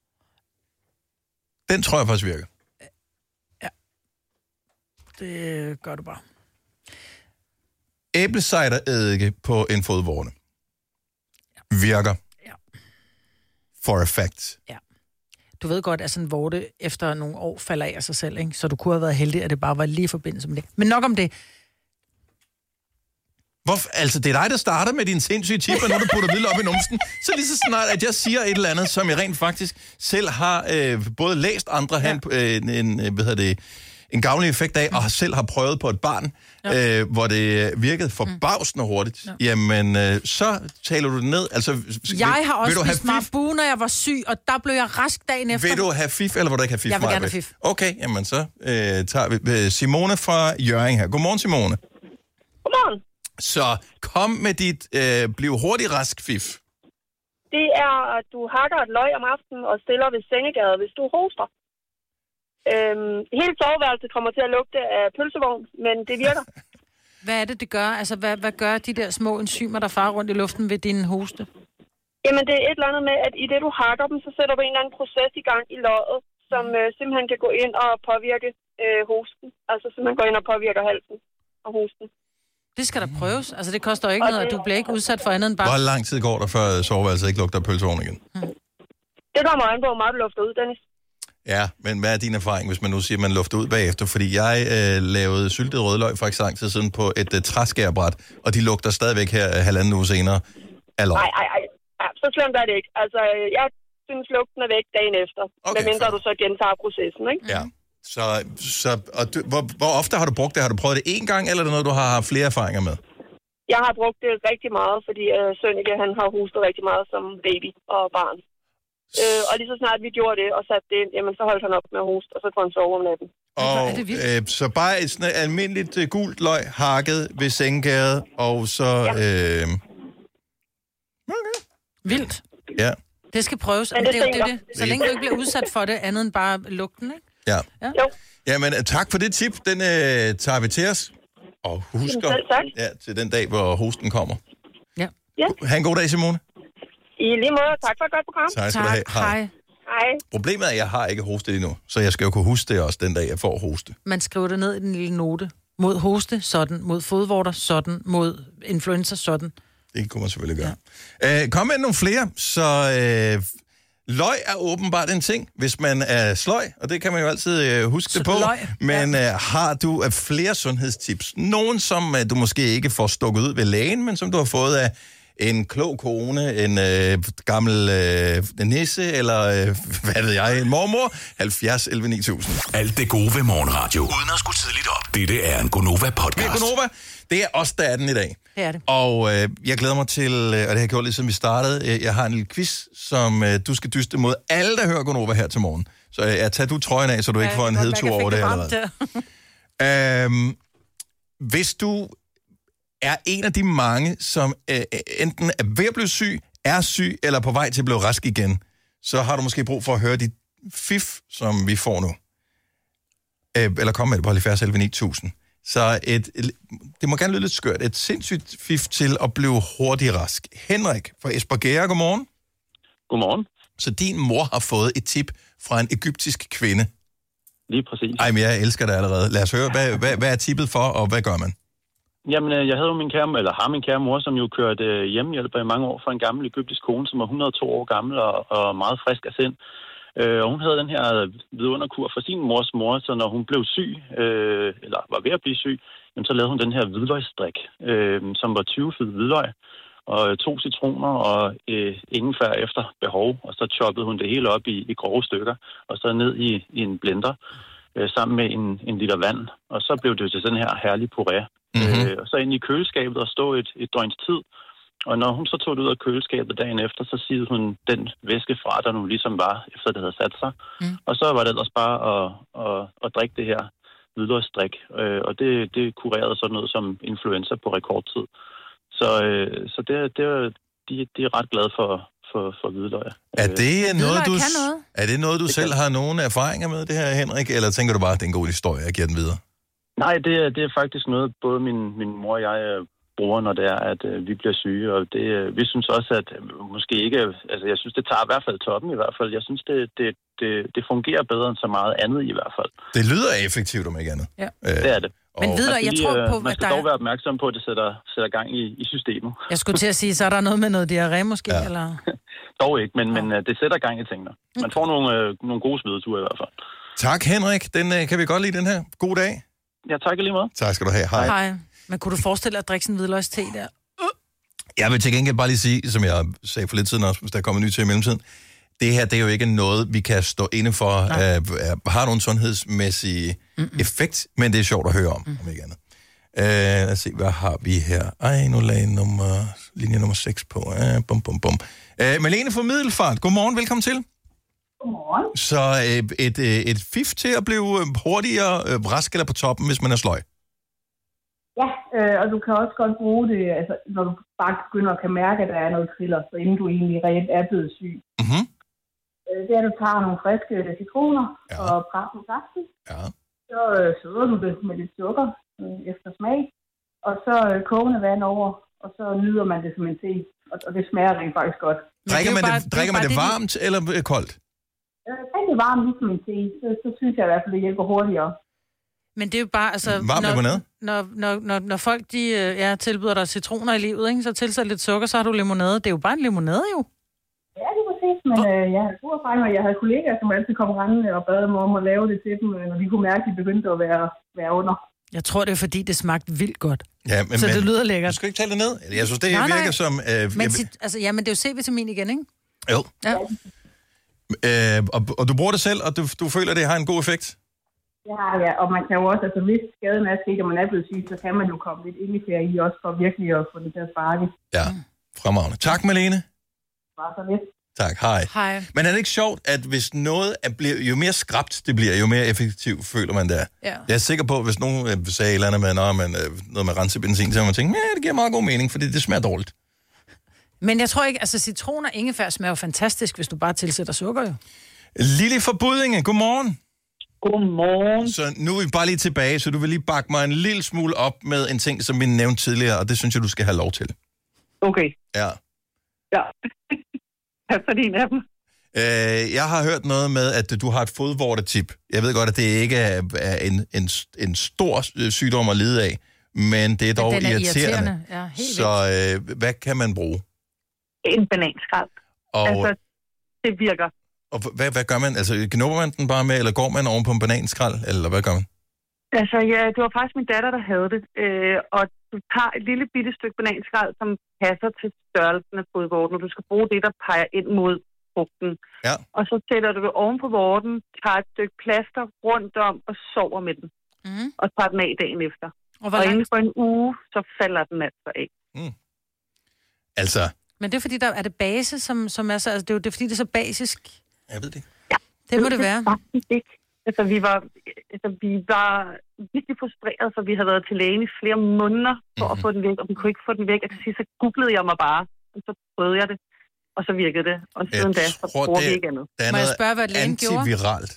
Den tror jeg faktisk virker. Det gør du bare. Æblecideredike på en fodvorte virker. Ja. For a fact. Du ved godt, at sådan en vorte efter nogle år falder af af sig selv, ikke? Så du kunne have været heldig, at det bare var lige i forbindelse med det. Men nok om det. Hvorfor? Altså, det er dig, der starter med din sindssyge tip, og når du putter hvidløg op i numsen. Så lige så snart, at jeg siger et eller andet, som jeg rent faktisk selv har øh, både læst andre ja. hen, øh, en, en, hvad hedder det, en gavnlig effekt af, og selv har prøvet på et barn, ja. øh, hvor det virkede forbavsende hurtigt. Ja. Jamen, øh, så taler du det ned. Altså, skal, Jeg har vil også du have spist Marabu, når jeg var syg, og der blev jeg rask dagen efter. Vil du have fif, eller vil du ikke have fif? Jeg vil Maja? gerne have fif. Okay, jamen så øh, tager vi øh, Simone fra Hjørring her. Godmorgen, Simone. Godmorgen. Så kom med dit øh, bliv hurtigt rask fif. Det er, at du hakker et løg om aftenen og stiller ved sengegade, hvis du hoster. Øhm, hele soveværelset kommer til at lugte af pølsevogn, men det virker. Hvad er det, det gør? Altså, hvad, hvad gør de der små enzymer, der farer rundt i luften ved din hoste? Jamen, det er et eller andet med, at i det du hakker dem, så sætter du en eller anden proces i gang i løget, som øh, simpelthen kan gå ind og påvirke øh, hosten. Altså, simpelthen går ind og påvirker halsen og hosten. Det skal der prøves. Altså, det koster jo ikke noget, og du bliver ikke udsat for andet end bare... Hvor lang tid går der, før soveværelset ikke lugter af pølsevogn igen? Det kommer an på, hvor meget du lufter ud, Dennis. Ja, men hvad er din erfaring, hvis man nu siger, at man lufter ud bagefter? Fordi jeg øh, lavede syltet rødløg for ikke så lang tid siden på et øh, træskærebræt, og de lugter stadigvæk her øh, halvanden uge senere af løg. Nej, nej, nej. Ja, så slemt er det ikke. Altså, jeg synes, lugten er væk dagen efter. Okay, medmindre du så gentager processen, ikke? Ja. Så, så og du, hvor, hvor ofte har du brugt det? Har du prøvet det én gang, eller er det noget, du har haft flere erfaringer med? Jeg har brugt det rigtig meget, fordi øh, Sønneke, han har hostet rigtig meget som baby og barn. Øh, og lige så snart vi gjorde det og satte det ind, jamen så holdt han op med at hoste, og så kunne han sove om natten. Og øh, så bare et sådan almindeligt øh, gult løg hakket ved sengegade, og så... Øh, Vildt. ja. Det skal prøves. Men Men det det, er jo- det, er tænker. det. Så længe du ikke bliver udsat for det, andet end bare lugten, ikke? Ja. Ja. Jo. Jamen, tak for det tip. Den øh, tager vi til os. Og husker Selv tak. ja, til den dag, hvor hosten kommer. Ja. Ja. Ha' en god dag, Simone. I lige måde. Tak for et godt program. Tak skal du have. Hej. Hej. Problemet er, at jeg har ikke hostet endnu, så jeg skal jo kunne huske det også den dag, jeg får hoste. Man skriver det ned i den lille note. Mod hoste, sådan. Mod fodvorter, sådan. Mod influenza, sådan. Det kunne man selvfølgelig gøre. Ja. Øh, kom med nogle flere, så øh, løg er åbenbart en ting, hvis man er sløj, og det kan man jo altid øh, huske det på. Løg. Men øh, har du øh, flere sundhedstips? Nogen, som øh, du måske ikke får stukket ud ved lægen, men som du har fået af en klog kone, en øh, gammel øh, nisse, eller øh, hvad ved jeg, en mormor, halvfjerds elleve ni tusind. Alt det gode ved morgenradio, uden at skulle tidligt op. Dette er en Gonova-podcast. Det er Gonova. Det er os, der er den i dag. Det er det. Og øh, jeg glæder mig til, og det har jeg gjort lige siden vi startede, jeg har en lille quiz, som øh, du skal dyste mod alle, der hører Gonova her til morgen. Så øh, jeg tager du trøjen af, så du ja, ikke får en hedtur over det allerede. øhm, hvis du er en af de mange, som øh, enten er ved at blive syg, er syg, eller på vej til at blive rask igen, så har du måske brug for at høre de fif, som vi får nu. Øh, eller kom med det på halvfjerds elleve ni tusind. Så et, et, det må gerne lyde lidt skørt. Et sindssygt fif til at blive hurtigt rask. Henrik fra Espergærde, godmorgen. Godmorgen. Så din mor har fået et tip fra en egyptisk kvinde. Lige præcis. Ej, men jeg elsker det allerede. Lad os høre, hvad, hvad, hvad er tippet for, og hvad gør man? Jamen, jeg havde jo min kære, eller har min kære mor, som jo kørte hjemmehjælper i mange år for en gammel egyptisk kone, som var et hundrede og to år gammel og, og meget frisk af sind. Øh, og hun havde den her vidunderkur for sin mors mor, så når hun blev syg, øh, eller var ved at blive syg, jamen, så lavede hun den her hvidløgsdrik, øh, som var tyve fed hvidløg, og to citroner og øh, ingefær efter behov, og så choppede hun det hele op i, i grove stykker, og så ned i, i en blender, øh, sammen med en, en liter vand, og så blev det til den her herlige puré. Mm-hmm. Øh, og så ind i køleskabet og stå et, et døgns tid. Og når hun så tog det ud af køleskabet dagen efter, så sigede hun den væske fra, der nu ligesom var, efter det havde sat sig. Mm. Og så var det ellers bare at, at, at drikke det her hvidløgsdrik. Øh, og det, det kurerede sådan noget som influenza på rekordtid. Så, øh, så det, det, de, de er ret glade for, for, for hvidløg. Er det noget, du, noget. er det noget, du det selv kan. har nogle erfaringer med, det her, Henrik? Eller tænker du bare, at det er en god historie, jeg giver den videre? Nej, det er, det er faktisk noget, både min, min mor og jeg bruger, når det er, at øh, vi bliver syge. Og det, øh, vi synes også, at øh, måske ikke... Altså, jeg synes, det tager i hvert fald toppen i hvert fald. Jeg synes, det, det, det, det fungerer bedre end så meget andet i hvert fald. Det lyder effektivt, om ikke andet. Ja. Øh, det er det. Men videre, jeg lige, tror på, man skal at der dog være opmærksom på, at det sætter, sætter gang i, i systemet. Jeg skulle til at sige, så er der noget med noget diarré måske, ja. Eller... Dog ikke, men, men det sætter gang i tingene. Man får nogle, øh, nogle gode smideture i hvert fald. Tak, Henrik. Den øh, kan vi godt lide, den her. God dag. Ja, tak lige meget. Tak skal du have. Hej. Hej. Men kunne du forestille dig at drikke sådan en hvidløgste der? Jeg vil til gengæld bare lige sige, som jeg sagde for lidt siden også, hvis der kommer ny til i mellemtiden, det her, det er jo ikke noget, vi kan stå inde for, uh, har nogle sundhedsmæssige Mm-mm. effekt, men det er sjovt at høre om, mm. om ikke andet. Uh, lad os se, hvad har vi her? Ej, nu lagde nummer, linje nummer seks på. Uh, bum, bum, bum. Uh, Malene fra Middelfart, godmorgen, velkommen til. Godmorgen. Så uh, et, uh, et fif til at blive hurtigere uh, rask eller på toppen, hvis man er sløj? Ja, øh, og du kan også godt bruge det, altså, når du bare begynder at kan mærke, at der er noget kriller, så inden du egentlig reelt er blevet syg. Mm-hmm. Øh, det er, at du tager nogle friske citroner ja. og presser saften. Ja. Så øh, søder du det med lidt sukker øh, efter smag. Og så øh, kogende vand over, og så nyder man det som en te. Og, og det smager rent faktisk godt. Drikker man det, bare, drikker man det varmt det, eller koldt? Øh, Drik det varmt ligesom en te, så, så synes jeg i hvert fald, det hjælper hurtigere. Men det er jo bare, altså... Varm limonade? Når, når, når, når folk, de ja, tilbyder dig citroner i livet, ikke, så tilsæt lidt sukker, så har du limonade. Det er jo bare en limonade, jo. Ja, det er præcis, men øh, jeg havde god erfaring, og jeg havde kollegaer, som altid kom rendende og bad mig om at lave det til dem, når de kunne mærke, at de begyndte at være, være under. Jeg tror, det er fordi, det smagte vildt godt. Ja, men, så men, det lyder lækkert. Du skal ikke tale det ned. Jeg synes, det nej, virker nej. som... Øh, men jeg... sit, altså, ja, men det er jo C-vitamin igen, ikke? Jo. Ja. Øh, og, og du bruger det selv, og du, du føler, at det har en god effekt? Ja, ja, og man kan jo også, altså hvis skaden er sket, og man er blevet syg, så kan man jo komme lidt ingefær i også for virkelig at få det til at sparke. Ja, fremragende. Tak, Malene. Bare så lidt. Tak, hej. Hej. Men er det ikke sjovt, at hvis noget er blevet, jo mere skrapt det bliver, jo mere effektivt føler man det er? Ja. Jeg er sikker på, at hvis nogen sagde et eller andet med, noget, man, noget med rense benzin, så vil man tænke, ja, det giver meget god mening, fordi det smager dårligt. Men jeg tror ikke, altså citron og ingefær smager jo fantastisk, hvis du bare tilsætter sukker, jo. Lille fra Buddinge, godmorgen. Godmorgen. Så nu er vi bare lige tilbage, så du vil lige bakke mig en lille smule op med en ting, som vi nævnte tidligere, og det synes jeg, du skal have lov til. Okay. Ja. Ja. Hvad for din af dem? Øh, jeg har hørt noget med, at du har et fodvortetip. Jeg ved godt, at det ikke er, er en, en, en stor sygdom at lide af, men det er dog den er irriterende. irriterende. Ja, helt så øh, hvad kan man bruge? En bananskrald. Og, altså, det virker. Og hvad, hvad gør man? Altså, knupper man den bare med, eller går man oven på en bananskrald, eller hvad gør man? Altså, ja, det var faktisk min datter, der havde det. Øh, og du tager et lille bitte stykke bananskrald, som passer til størrelsen af fodvorten, og du skal bruge det, der peger ind mod frugten. Ja. Og så sætter du det oven på vorten, tager et stykke plaster rundt om og sover med den. Mm. Og tager den af dagen efter. Og, hvor og langt? inden for en uge, så falder den altså af. Mm. Altså... Men det er fordi, der er det base, som, som er så... Altså, det er jo det er, fordi, det er så basisk. Jeg ved det. Ja. Det må det være. Faktisk ikke. Altså, vi var, altså, vi var virkelig frustreret, for vi havde været til lægen i flere måneder for mm-hmm. at få den væk, og vi kunne ikke få den væk. Jeg kan sige, så googlede jeg mig bare, og så prøvede jeg det, og så virkede det. Og siden da, så bruger vi ikke andet. Må jeg spørge, hvad lægen gjorde? Antiviralt.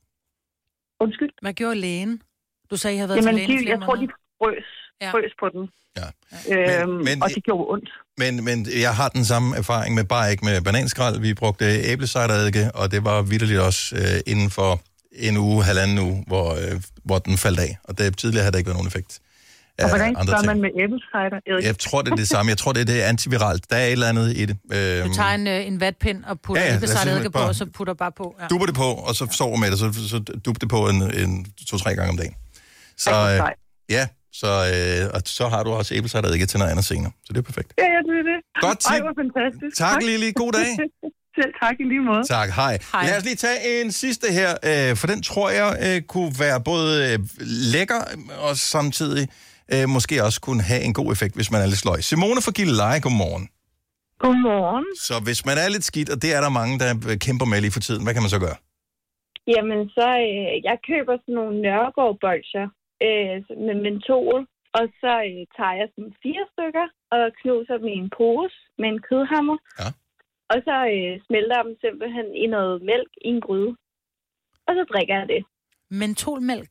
Undskyld? Hvad gjorde lægen? Du sagde, I havde været Jamen, til lægen de, flere jeg tror, de frøs, ja. frøs på den. Ja. Øhm, men, men, og det gjorde ondt. Men, men jeg har den samme erfaring med, bare ikke med bananskrald. Vi brugte æblecideredike, og det var vitterligt også øh, inden for en uge, halvanden uge, hvor, øh, hvor den faldt af. Og det, tidligere havde der ikke været nogen effekt. Og hvordan gør man med æblecider? Jeg tror, det er det samme. Jeg tror, det er det antiviralt. Der er et eller andet i det. Øhm, Du tager en, øh, en vatpind og putter ja, ja, æblecideredike på, bare- og så putter bare på. Ja. Dupper det på, og så sover med det, så, så dupper det på en, en to-tre gange om dagen. Så øh, ja, så, øh, og så har du også æblecideredike til noget andet senere. Så det er perfekt. Ja, ja, det er det. Godt tip. Ej, hvor fantastisk. Tak, Lili. God dag. Selv tak i lige måde. Tak, hej. hej. Lad os lige tage en sidste her, øh, for den tror jeg øh, kunne være både øh, lækker og samtidig øh, måske også kunne have en god effekt, hvis man er lidt sløj. Simone fra Gilleleje, godmorgen. Godmorgen. Så hvis man er lidt skidt, og det er der mange, der kæmper med lige for tiden, hvad kan man så gøre? Jamen, så øh, jeg køber sådan nogle Nørregård-bolcher øh, med mentol, og så øh, tager jeg sådan fire stykker og knuser dem i en pose med en kødhammer. Ja. Og så øh, smelter jeg dem simpelthen i noget mælk i en gryde. Og så drikker jeg det. Mentolmælk?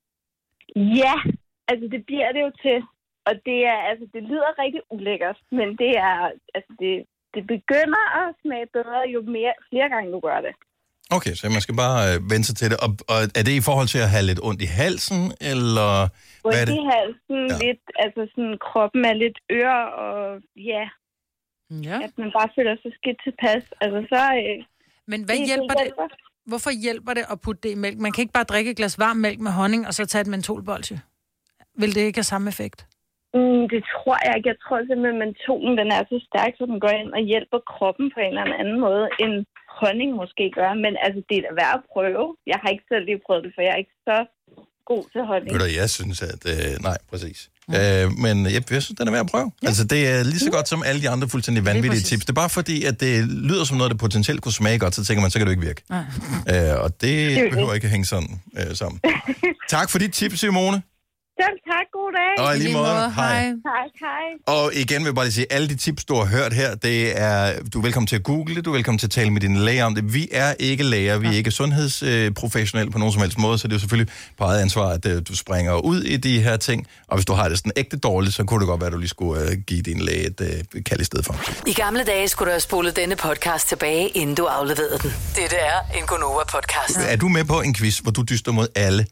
Ja, altså det bliver det jo til. Og det er, altså det lyder rigtig ulækkert, men det er, altså det, det begynder at smage bedre, jo mere, flere gange du gør det. Okay, så man skal bare øh, vende sig til det. Og, og er det i forhold til at have lidt ondt i halsen, eller hvad er det? Ondt i halsen, ja. Lidt, altså sådan kroppen er lidt ør, og ja, ja. At man bare føler sig skidt tilpas. Altså så... Øh, Men hvad det, hjælper det, det? Hvorfor hjælper det at putte det i mælk? Man kan ikke bare drikke et glas varm mælk med honning, og så tage et mentolbolsje. Vil det ikke have samme effekt? Mm, det tror jeg ikke. Jeg tror simpelthen, at mentolen den er så stærk, så den går ind og hjælper kroppen på en eller anden måde, end honning måske gør. Men altså, det er da værd at prøve. Jeg har ikke selv lige prøvet det, for jeg er ikke så god til honning. Ved du, jeg synes, at... Øh, nej, præcis. Mm. Øh, men jeg, jeg synes, den er værd at prøve. Ja. Altså, det er lige så godt som alle de andre fuldstændig vanvittige tips. Det er bare fordi, at det lyder som noget, der potentielt kunne smage godt, så tænker man, så kan det ikke virke. Øh, og det, det behøver ikke at hænge sådan øh, sammen. Tak for dit tip, Simone. Selv tak, god dag. Og i lige måde, hej. Tak, hej. Og igen vil jeg bare lige sige, alle de tips, du har hørt her, det er, du er velkommen til at google det, du er velkommen til at tale med din læge om det. Vi er ikke læger, vi er ikke sundhedsprofessionelle på nogen som helst måde, så det er jo selvfølgelig på eget ansvar, at uh, du springer ud i de her ting. Og hvis du har det sådan ægte dårligt, så kunne det godt være, at du lige skulle uh, give din læge et uh, kald i stedet for. I gamle dage skulle du have spolet denne podcast tilbage, inden du afleverede den. Dette er en Gonova-podcast. Er du med på en quiz, hvor du dyster mod alle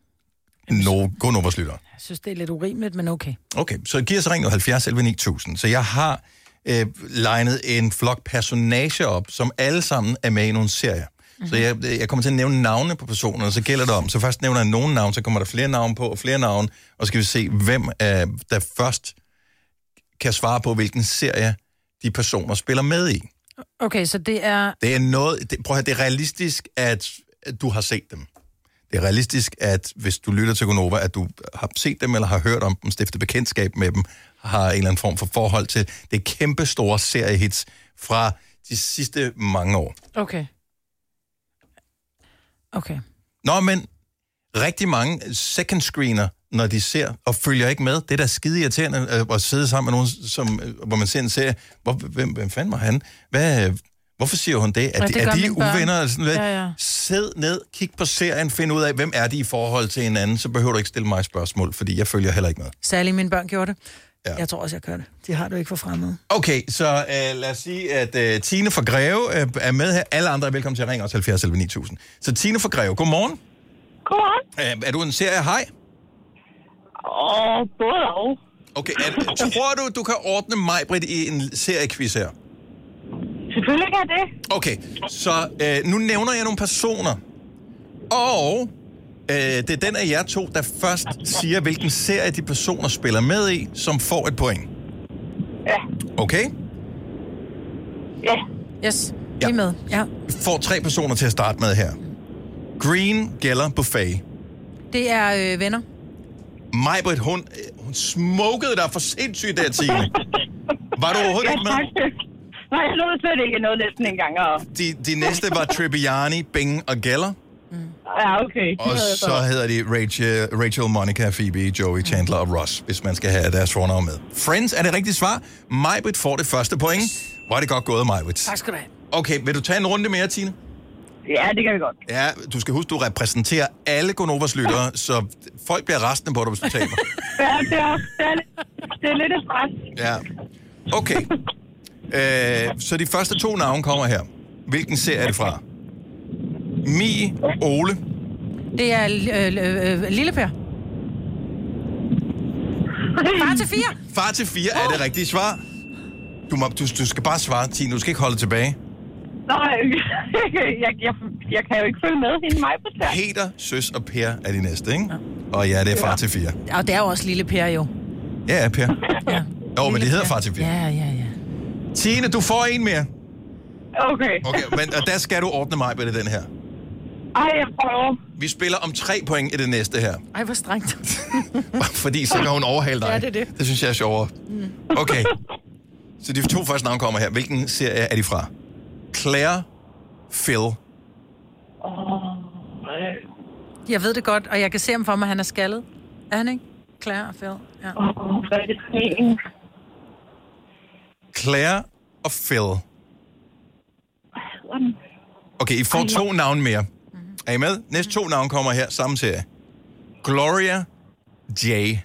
no, Gonova-lyttere? Jeg synes, det er lidt urimeligt, men okay. Okay, så giv os ring nu halvfjerds elleve ni tusind. Så jeg har øh, legnet en flok personager op, som alle sammen er med i nogle serier. Mm-hmm. Så jeg, jeg kommer til at nævne navne på personerne, så gælder det om. Så først nævner jeg nogle navne, så kommer der flere navne på, og flere navne, og så skal vi se, hvem øh, der først kan svare på, hvilken serie de personer spiller med i. Okay, så det er... Det er noget... Det, prøv at høre, det er realistisk, at, at du har set dem. Det er realistisk, at hvis du lytter til Gonova, at du har set dem, eller har hørt om dem, stiftet bekendtskab med dem, har en eller anden form for forhold til det kæmpe store seriehits fra de sidste mange år. Okay. Okay. Nå, men rigtig mange second screener, når de ser og følger ikke med. Det er da skide irriterende at sidde sammen med nogen, som, hvor man ser en serie. Hvor, hvem, hvem fanden var han? Hvad, Hvorfor siger hun det? Er, Nå, de, det er gør de mine børn. uvenner? Eller sådan lidt? Ja, ja. Sid ned, kig på serien, find ud af, hvem er de i forhold til hinanden, så behøver du ikke stille mig spørgsmål, fordi jeg følger heller ikke med. Særligt mine børn gjorde det. Ja. Jeg tror også, jeg gør det. De har det ikke for fremmede. Okay, så uh, lad os sige, at uh, Tine fra Greve uh, er med her. Alle andre er velkommen til at ringe os halvfjerds elleve ni tusind. Så Tine fra Greve, godmorgen. Godmorgen. Uh, er du en seriehej? Åh, både og. Okay, er, tror du, du kan ordne mig, Britt, i en seriequiz her? Selvfølgelig kan jeg det. Okay, så øh, nu nævner jeg nogle personer. Og øh, det er den af jer to, der først siger, hvilken serie de personer spiller med i, som får et point. Ja. Okay? Ja. Yes, ja. I med. Ja. Får tre personer til at starte med her. Green, Geller, Buffet. Det er øh, venner. Majbrit, hun, hun smokede dig for sindssygt der, Tine. Var du overhovedet ikke med? Nej, jeg nåede slet ikke noget næsten engang. Og... De, de næste var Tribbiani, Bing og Geller. Mm. Ja, okay. Og så hedder de Rachel, Rachel, Monica, Phoebe, Joey, Chandler og Ross, hvis man skal have deres fornavn med. Friends er det rigtige svar. Majbrit får det første point. Hvor er det godt gået, Majbrit. Tak skal du have. Okay, vil du tage en runde mere, Tine? Ja, det kan vi godt. Ja, du skal huske, du repræsenterer alle Gonovas lyttere, så folk bliver rastende på dig, hvis du taber. Ja, det er, det er, det er lidt et stress. Ja. Okay. Øh, så de første to navne kommer her. Hvilken serie er det fra? Mi, Ole. Det er øh, øh, Lille Per. Far til fire. Far til fire er det rigtige svar. Du, må, du, du skal bare svare, Tine. Du skal ikke holde tilbage. Nej, jeg, jeg, jeg kan jo ikke følge med hende mig på det. Peter, Søs og Per er de næste, ikke? Ja. Og ja, det er far ja. til fire. Og det er jo også Lille Per, jo. Ja, ja, Per. Ja. Jo, men det hedder far til fire. Ja, ja, ja. Tine, du får en mere. Okay. Okay, men og der skal du ordne mig med den her. Ej, jeg prøver. Vi spiller om tre point i det næste her. Ej, hvor strengt. Fordi så kan hun overhale dig. Ja, det er det. Det synes jeg er sjovere. Okay. Så de to første navne kommer her. Hvilken serie er de fra? Claire, Phil. Oh, jeg ved det godt, og jeg kan se ham for mig, han er skaldet. Er han ikke? Claire og Phil. Ja. Oh, hvad er det for en? Claire og Phil. Okay, I får to navne mere. Er I med? Næste to navne kommer her, samme serie. Gloria, Jay.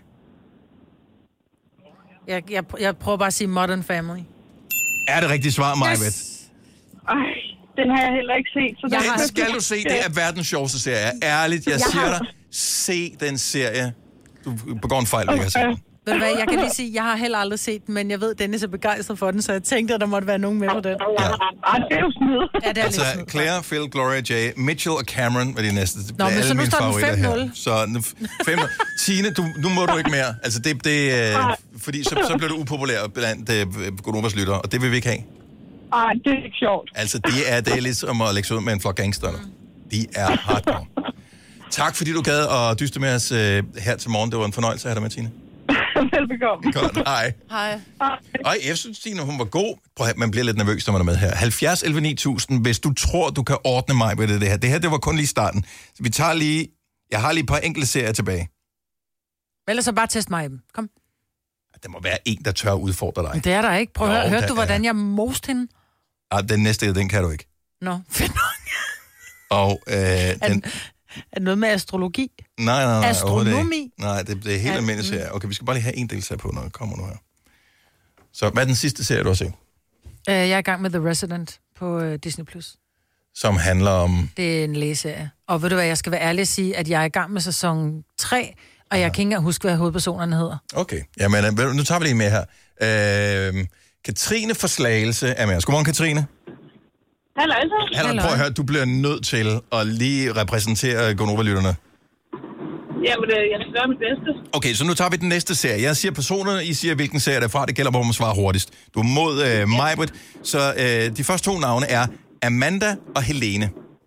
Jeg, jeg, jeg prøver bare at sige Modern Family. Er det rigtigt svar, Majbet? Yes. Ej, den har jeg heller ikke set. Så den har... skal du se. Det er verdens sjoveste serie. Ærligt, jeg, jeg siger har... dig, se den serie. Du begår en fejl, okay. Jeg kan se. Ved du hvad, jeg kan lige sige, jeg har heller aldrig set den, men jeg ved, Dennis er begejstret for den, så jeg tænkte, at der måtte være nogen med på den. Ja. Ej, det er jo snyd. Ja, det er altså, lidt Claire, Phil, Gloria, Jay, Mitchell og Cameron var de næste. Nå, men så nu står den fem nul. Så nu, fem nul. Tine, du, nu må du ikke mere. Altså, det, det øh, fordi så, så bliver du upopulær blandt øh, Gonovas lyttere, og det vil vi ikke have. Ej, det er ikke sjovt. Altså, det er, det er ligesom at lægge sig ud med en flok gangster. De er hardcore. Tak, fordi du gad at dyste med os øh, her til morgen. Det var en fornøjelse at have dig med, Tine. Velbekomme. Godt, hej. Hej. Og jeg synes, Tine, hun var god. Prøv at, man bliver lidt nervøs, når man er med her. halvfjerds elleve ni tusind, hvis du tror, du kan ordne mig med det her. Det her, det var kun lige starten. Så vi tager lige... Jeg har lige et par enkelte serier tilbage. Ellers så bare test mig i dem. Kom. Der må være en, der tør udfordre dig. Det er der ikke. Prøv at høre. Hørte du, hvordan er. jeg most hende? Ah, den næste, den kan du ikke. Nå, fedt. Og øh, den... Er det noget med astrologi? Nej, nej, nej. Astronomi? Nej, det, det er helt almindeligt serie. Okay, vi skal bare lige have en deltager på, når det kommer nu her. Så hvad er den sidste serie, du har set? Uh, jeg er i gang med The Resident på uh, Disney plus. Som handler om... Det er en lægeserie. Og ved du hvad, jeg skal være ærlig at sige, at jeg er i gang med sæson tre, og jeg kan ikke engang huske, hvad hovedpersonerne hedder. Okay, jamen nu tager vi lige med her. Øh, Katrine fra Slagelse er med os. Godmorgen, Katrine. Hallo, Hallo, prøv at høre, du bliver nødt til at lige repræsentere Gonova-lytterne. Jamen, jeg skal gøre mit bedste. Okay, så nu tager vi den næste serie. Jeg siger personerne, I siger, hvilken serie det er fra. Det gælder, hvor man svarer hurtigst. Du er mod øh, Majbrit. Så øh, de første to navne er Amanda og Helene.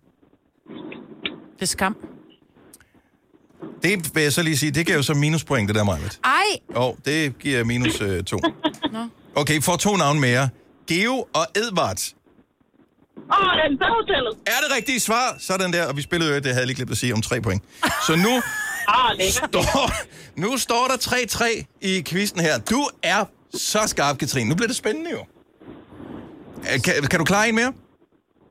Det er skam. Det vil jeg så lige sige, det giver jo så minuspoint, det der, Majbrit. Ej! Jo, oh, det giver minus øh, to. Nå. Okay, får to navne mere. Geo og Edvard. Åh, oh, den baghotellet. Er det rigtige svar? Sådan der, og vi spillede jo, det havde jeg lige glemt at sige, om tre point. Så nu, oh, står, nu står der tre tre i quizzen her. Du er så skarp, Katrine. Nu bliver det spændende jo. Kan, kan du klare en mere?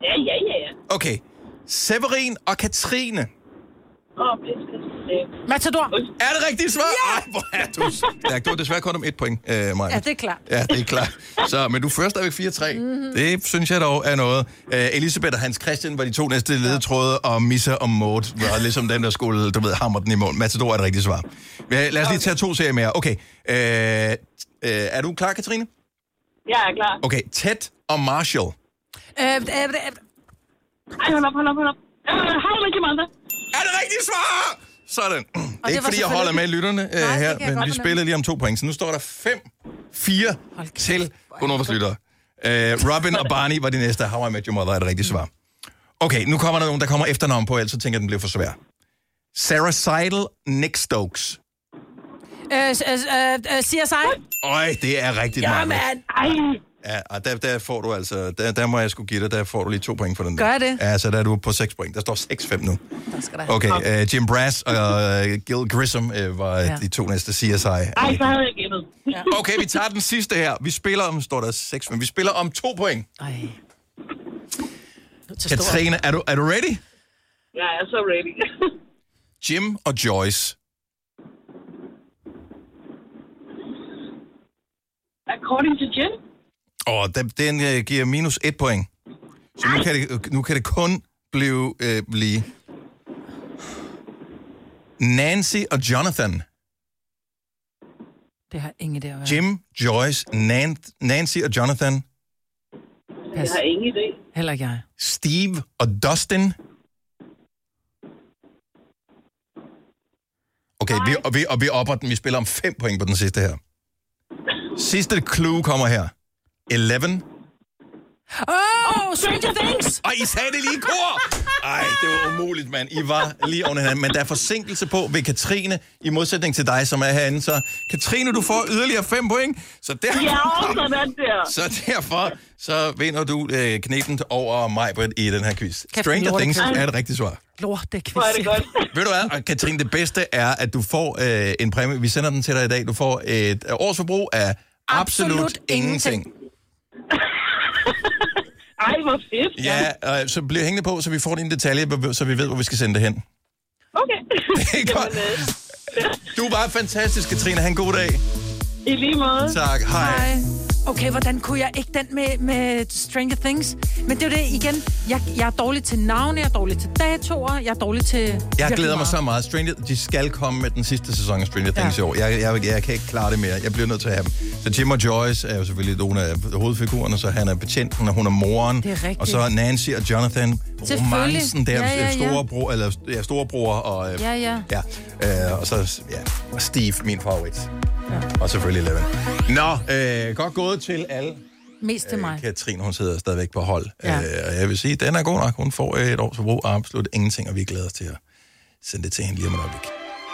Ja, ja, ja, ja. Okay. Severin og Katrine. Åh, oh, pisse. Matador. Er det rigtigt svar? Ja! Ej, hvor er du stærk. Du har desværre kun om et point, øh, Maja. Ja, det er klart. Ja, det er klart. Så, men du fører stadigvæk fire tre. Mm-hmm. Det synes jeg dog er noget. Uh, Elisabeth og Hans Christian var de to næste ledetråde, og Missa og Maud var ligesom den, der skulle, du ved, hamre den i mål. Matador er det rigtige svar. Men lad os lige tage to serier mere. Okay. Uh, uh, er du klar, Katrine? Jeg er klar. Okay. Ted og Marshall. Øh, øh, øh, Ej, hold op, hold op, hold op. Øh, How I Met Your Mother. Er det rigtigt svar? Sådan. Det er ikke, fordi jeg holder med lytterne uh, Nej, her, men vi spiller lige om to point. Så nu står der fem fire til Gunovas lyttere. Uh, Robin og Barney var de næste. How I Met Your Mother er det rigtige svar. Okay, nu kommer der nogen, der kommer efternavn på, ellers så tænker jeg, den bliver for svær. Sarah Seidel, Nick Stokes. Øh, øh, øh, C S I. Øj, det er rigtigt, Ja, Maja. mand. Ej. Ja, og der, der får du altså, der, der må jeg sgu give dig, der får du lige to point for den. Gør jeg det? Ja, så der er du på seks point. Der står seks fem nu. Der skal der. Okay, uh, Jim Brass og uh, Gil Grissom uh, var ja. de to næste C S I. Ej, så havde jeg gættet. Ja. Okay, vi tager den sidste her. Vi spiller om, står der seks fem. Vi spiller om to point. Ej. Katrine, er du, er du ready? Ja, jeg er så ready. Jim og Joyce. According to Jim? Og den, den uh, giver minus et point. Så nu kan det, nu kan det kun blive, øh, blive Nancy og Jonathan. Det har ingen idé at være. Jim, Joyce, Nan- Nancy og Jonathan. Jeg har ingen idé. Heller ikke jeg. Steve og Dustin. Okay, vi, og, vi, og vi opper den. Vi spiller om fem point på den sidste her. Sidste clue kommer her. elleve. Oh, Stranger Things! Og I sagde det lige i kor! Ej, det var umuligt, mand. I var lige under hinanden. Men der er forsinkelse på ved Katrine, i modsætning til dig, som er herinde. Så Katrine, du får yderligere fem point. Så derfor, Ja, sådan der. så derfor så vinder du øh, kneten over mig i den her quiz. Kæft, Stranger lort, Things Katrine. er det rigtige svar. Lort, det quiz. Hvor er det godt. Ved du hvad, og Katrine, det bedste er, at du får øh, en præmie. Vi sender den til dig i dag. Du får et øh, års forbrug af absolut, Absolut ingenting. ingenting. Ej, hvor fedt. Ja, øh, så bliver hængende på, så vi får din detalje, så vi ved, hvor vi skal sende det hen. Okay. Det er godt. Du er bare fantastisk, Katrine. Ha' en god dag. I lige måde. Tak. Hej. Hej. Okay, hvordan kunne jeg ikke den med, med Stranger Things? Men det er jo det igen. Jeg, jeg er dårlig til navne, jeg er dårlig til datoer, jeg er dårlig til... Jeg virkelig glæder mig meget. så meget. Stranger, de skal komme med den sidste sæson af Stranger Things Ja. i år. Jeg, jeg, jeg kan ikke klare det mere. Jeg bliver nødt til at have dem. Så Jim og Joyce er jo selvfølgelig nogle af hovedfigurerne, så han er betjenten, og hun er moren. Det er rigtigt. Og så Nancy og Jonathan. Selvfølgelig. Romancen der, Ja, ja, ja. storebror, eller ja, storebror og... øh, Ja, ja. Ja, øh, og så ja, og Steve, min favorit. Ja. Og selvfølgelig Eleven. Nå, øh, godt gået til alle. Mest til mig. Katrine, hun sidder stadigvæk på hold. Ja. Øh, og jeg vil sige, den er god nok. Hun får et års forbrug og absolut ingenting, og vi glæder os til at sende det til hende lige om et øjeblik.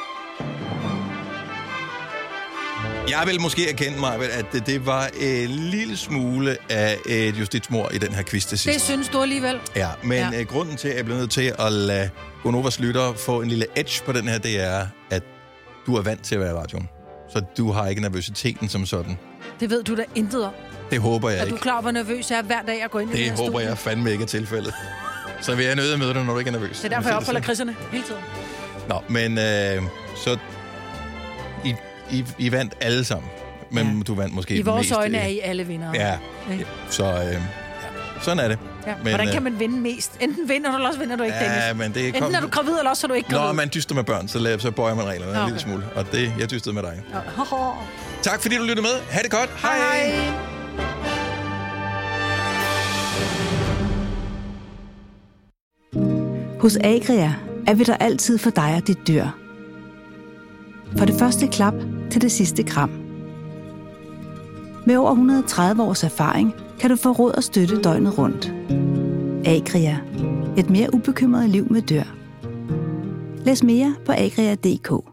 Jeg vil måske erkende mig, at det, det var en lille smule af et justitsmord i den her quiz til sidst. Det synes du alligevel. Ja, men Ja. ja. grunden til, at jeg blev nødt til at lade Gonovas lyttere få en lille edge på den her, det er, at du er vant til at være i radioen. Så du har ikke nervøsiteten som sådan. Det ved du da intet om. Det håber jeg Er du ikke. klar over, hvor nervøs jeg er hver dag, jeg går ind i Det den her håber studie? jeg fandme ikke er tilfældet. Så vil jeg nødt at møde dig, når du ikke er nervøs. Det er derfor, jeg opholder krigserne hele tiden. Nå, men øh, så... I, I, I vandt alle sammen. Men ja. du vandt måske I vores mest, øjne øh, er I alle vindere. Ja, Ikke? så øh, ja. Sådan er det. Ja. Men, Hvordan kan øh, man vinde mest? Enten vinder du, eller også vinder du ikke, Ja, Dennis. men det Enten kom- er du gravid, eller også er du ikke gravid. Når man dyster med børn, så, laver, så bøjer man reglerne Okay. en lille smule. Og det, jeg dystede med dig. Ja. Tak fordi du lyttede med. Ha' det godt. Hej. Hej. Hos Agria er vi der altid for dig og dit dyr. For det første klap til det sidste kram. Med over et hundrede og tredive års erfaring kan du få råd og støtte døgnet rundt. Agria. Et mere ubekymret liv med dyr. Læs mere på agria punktum d k.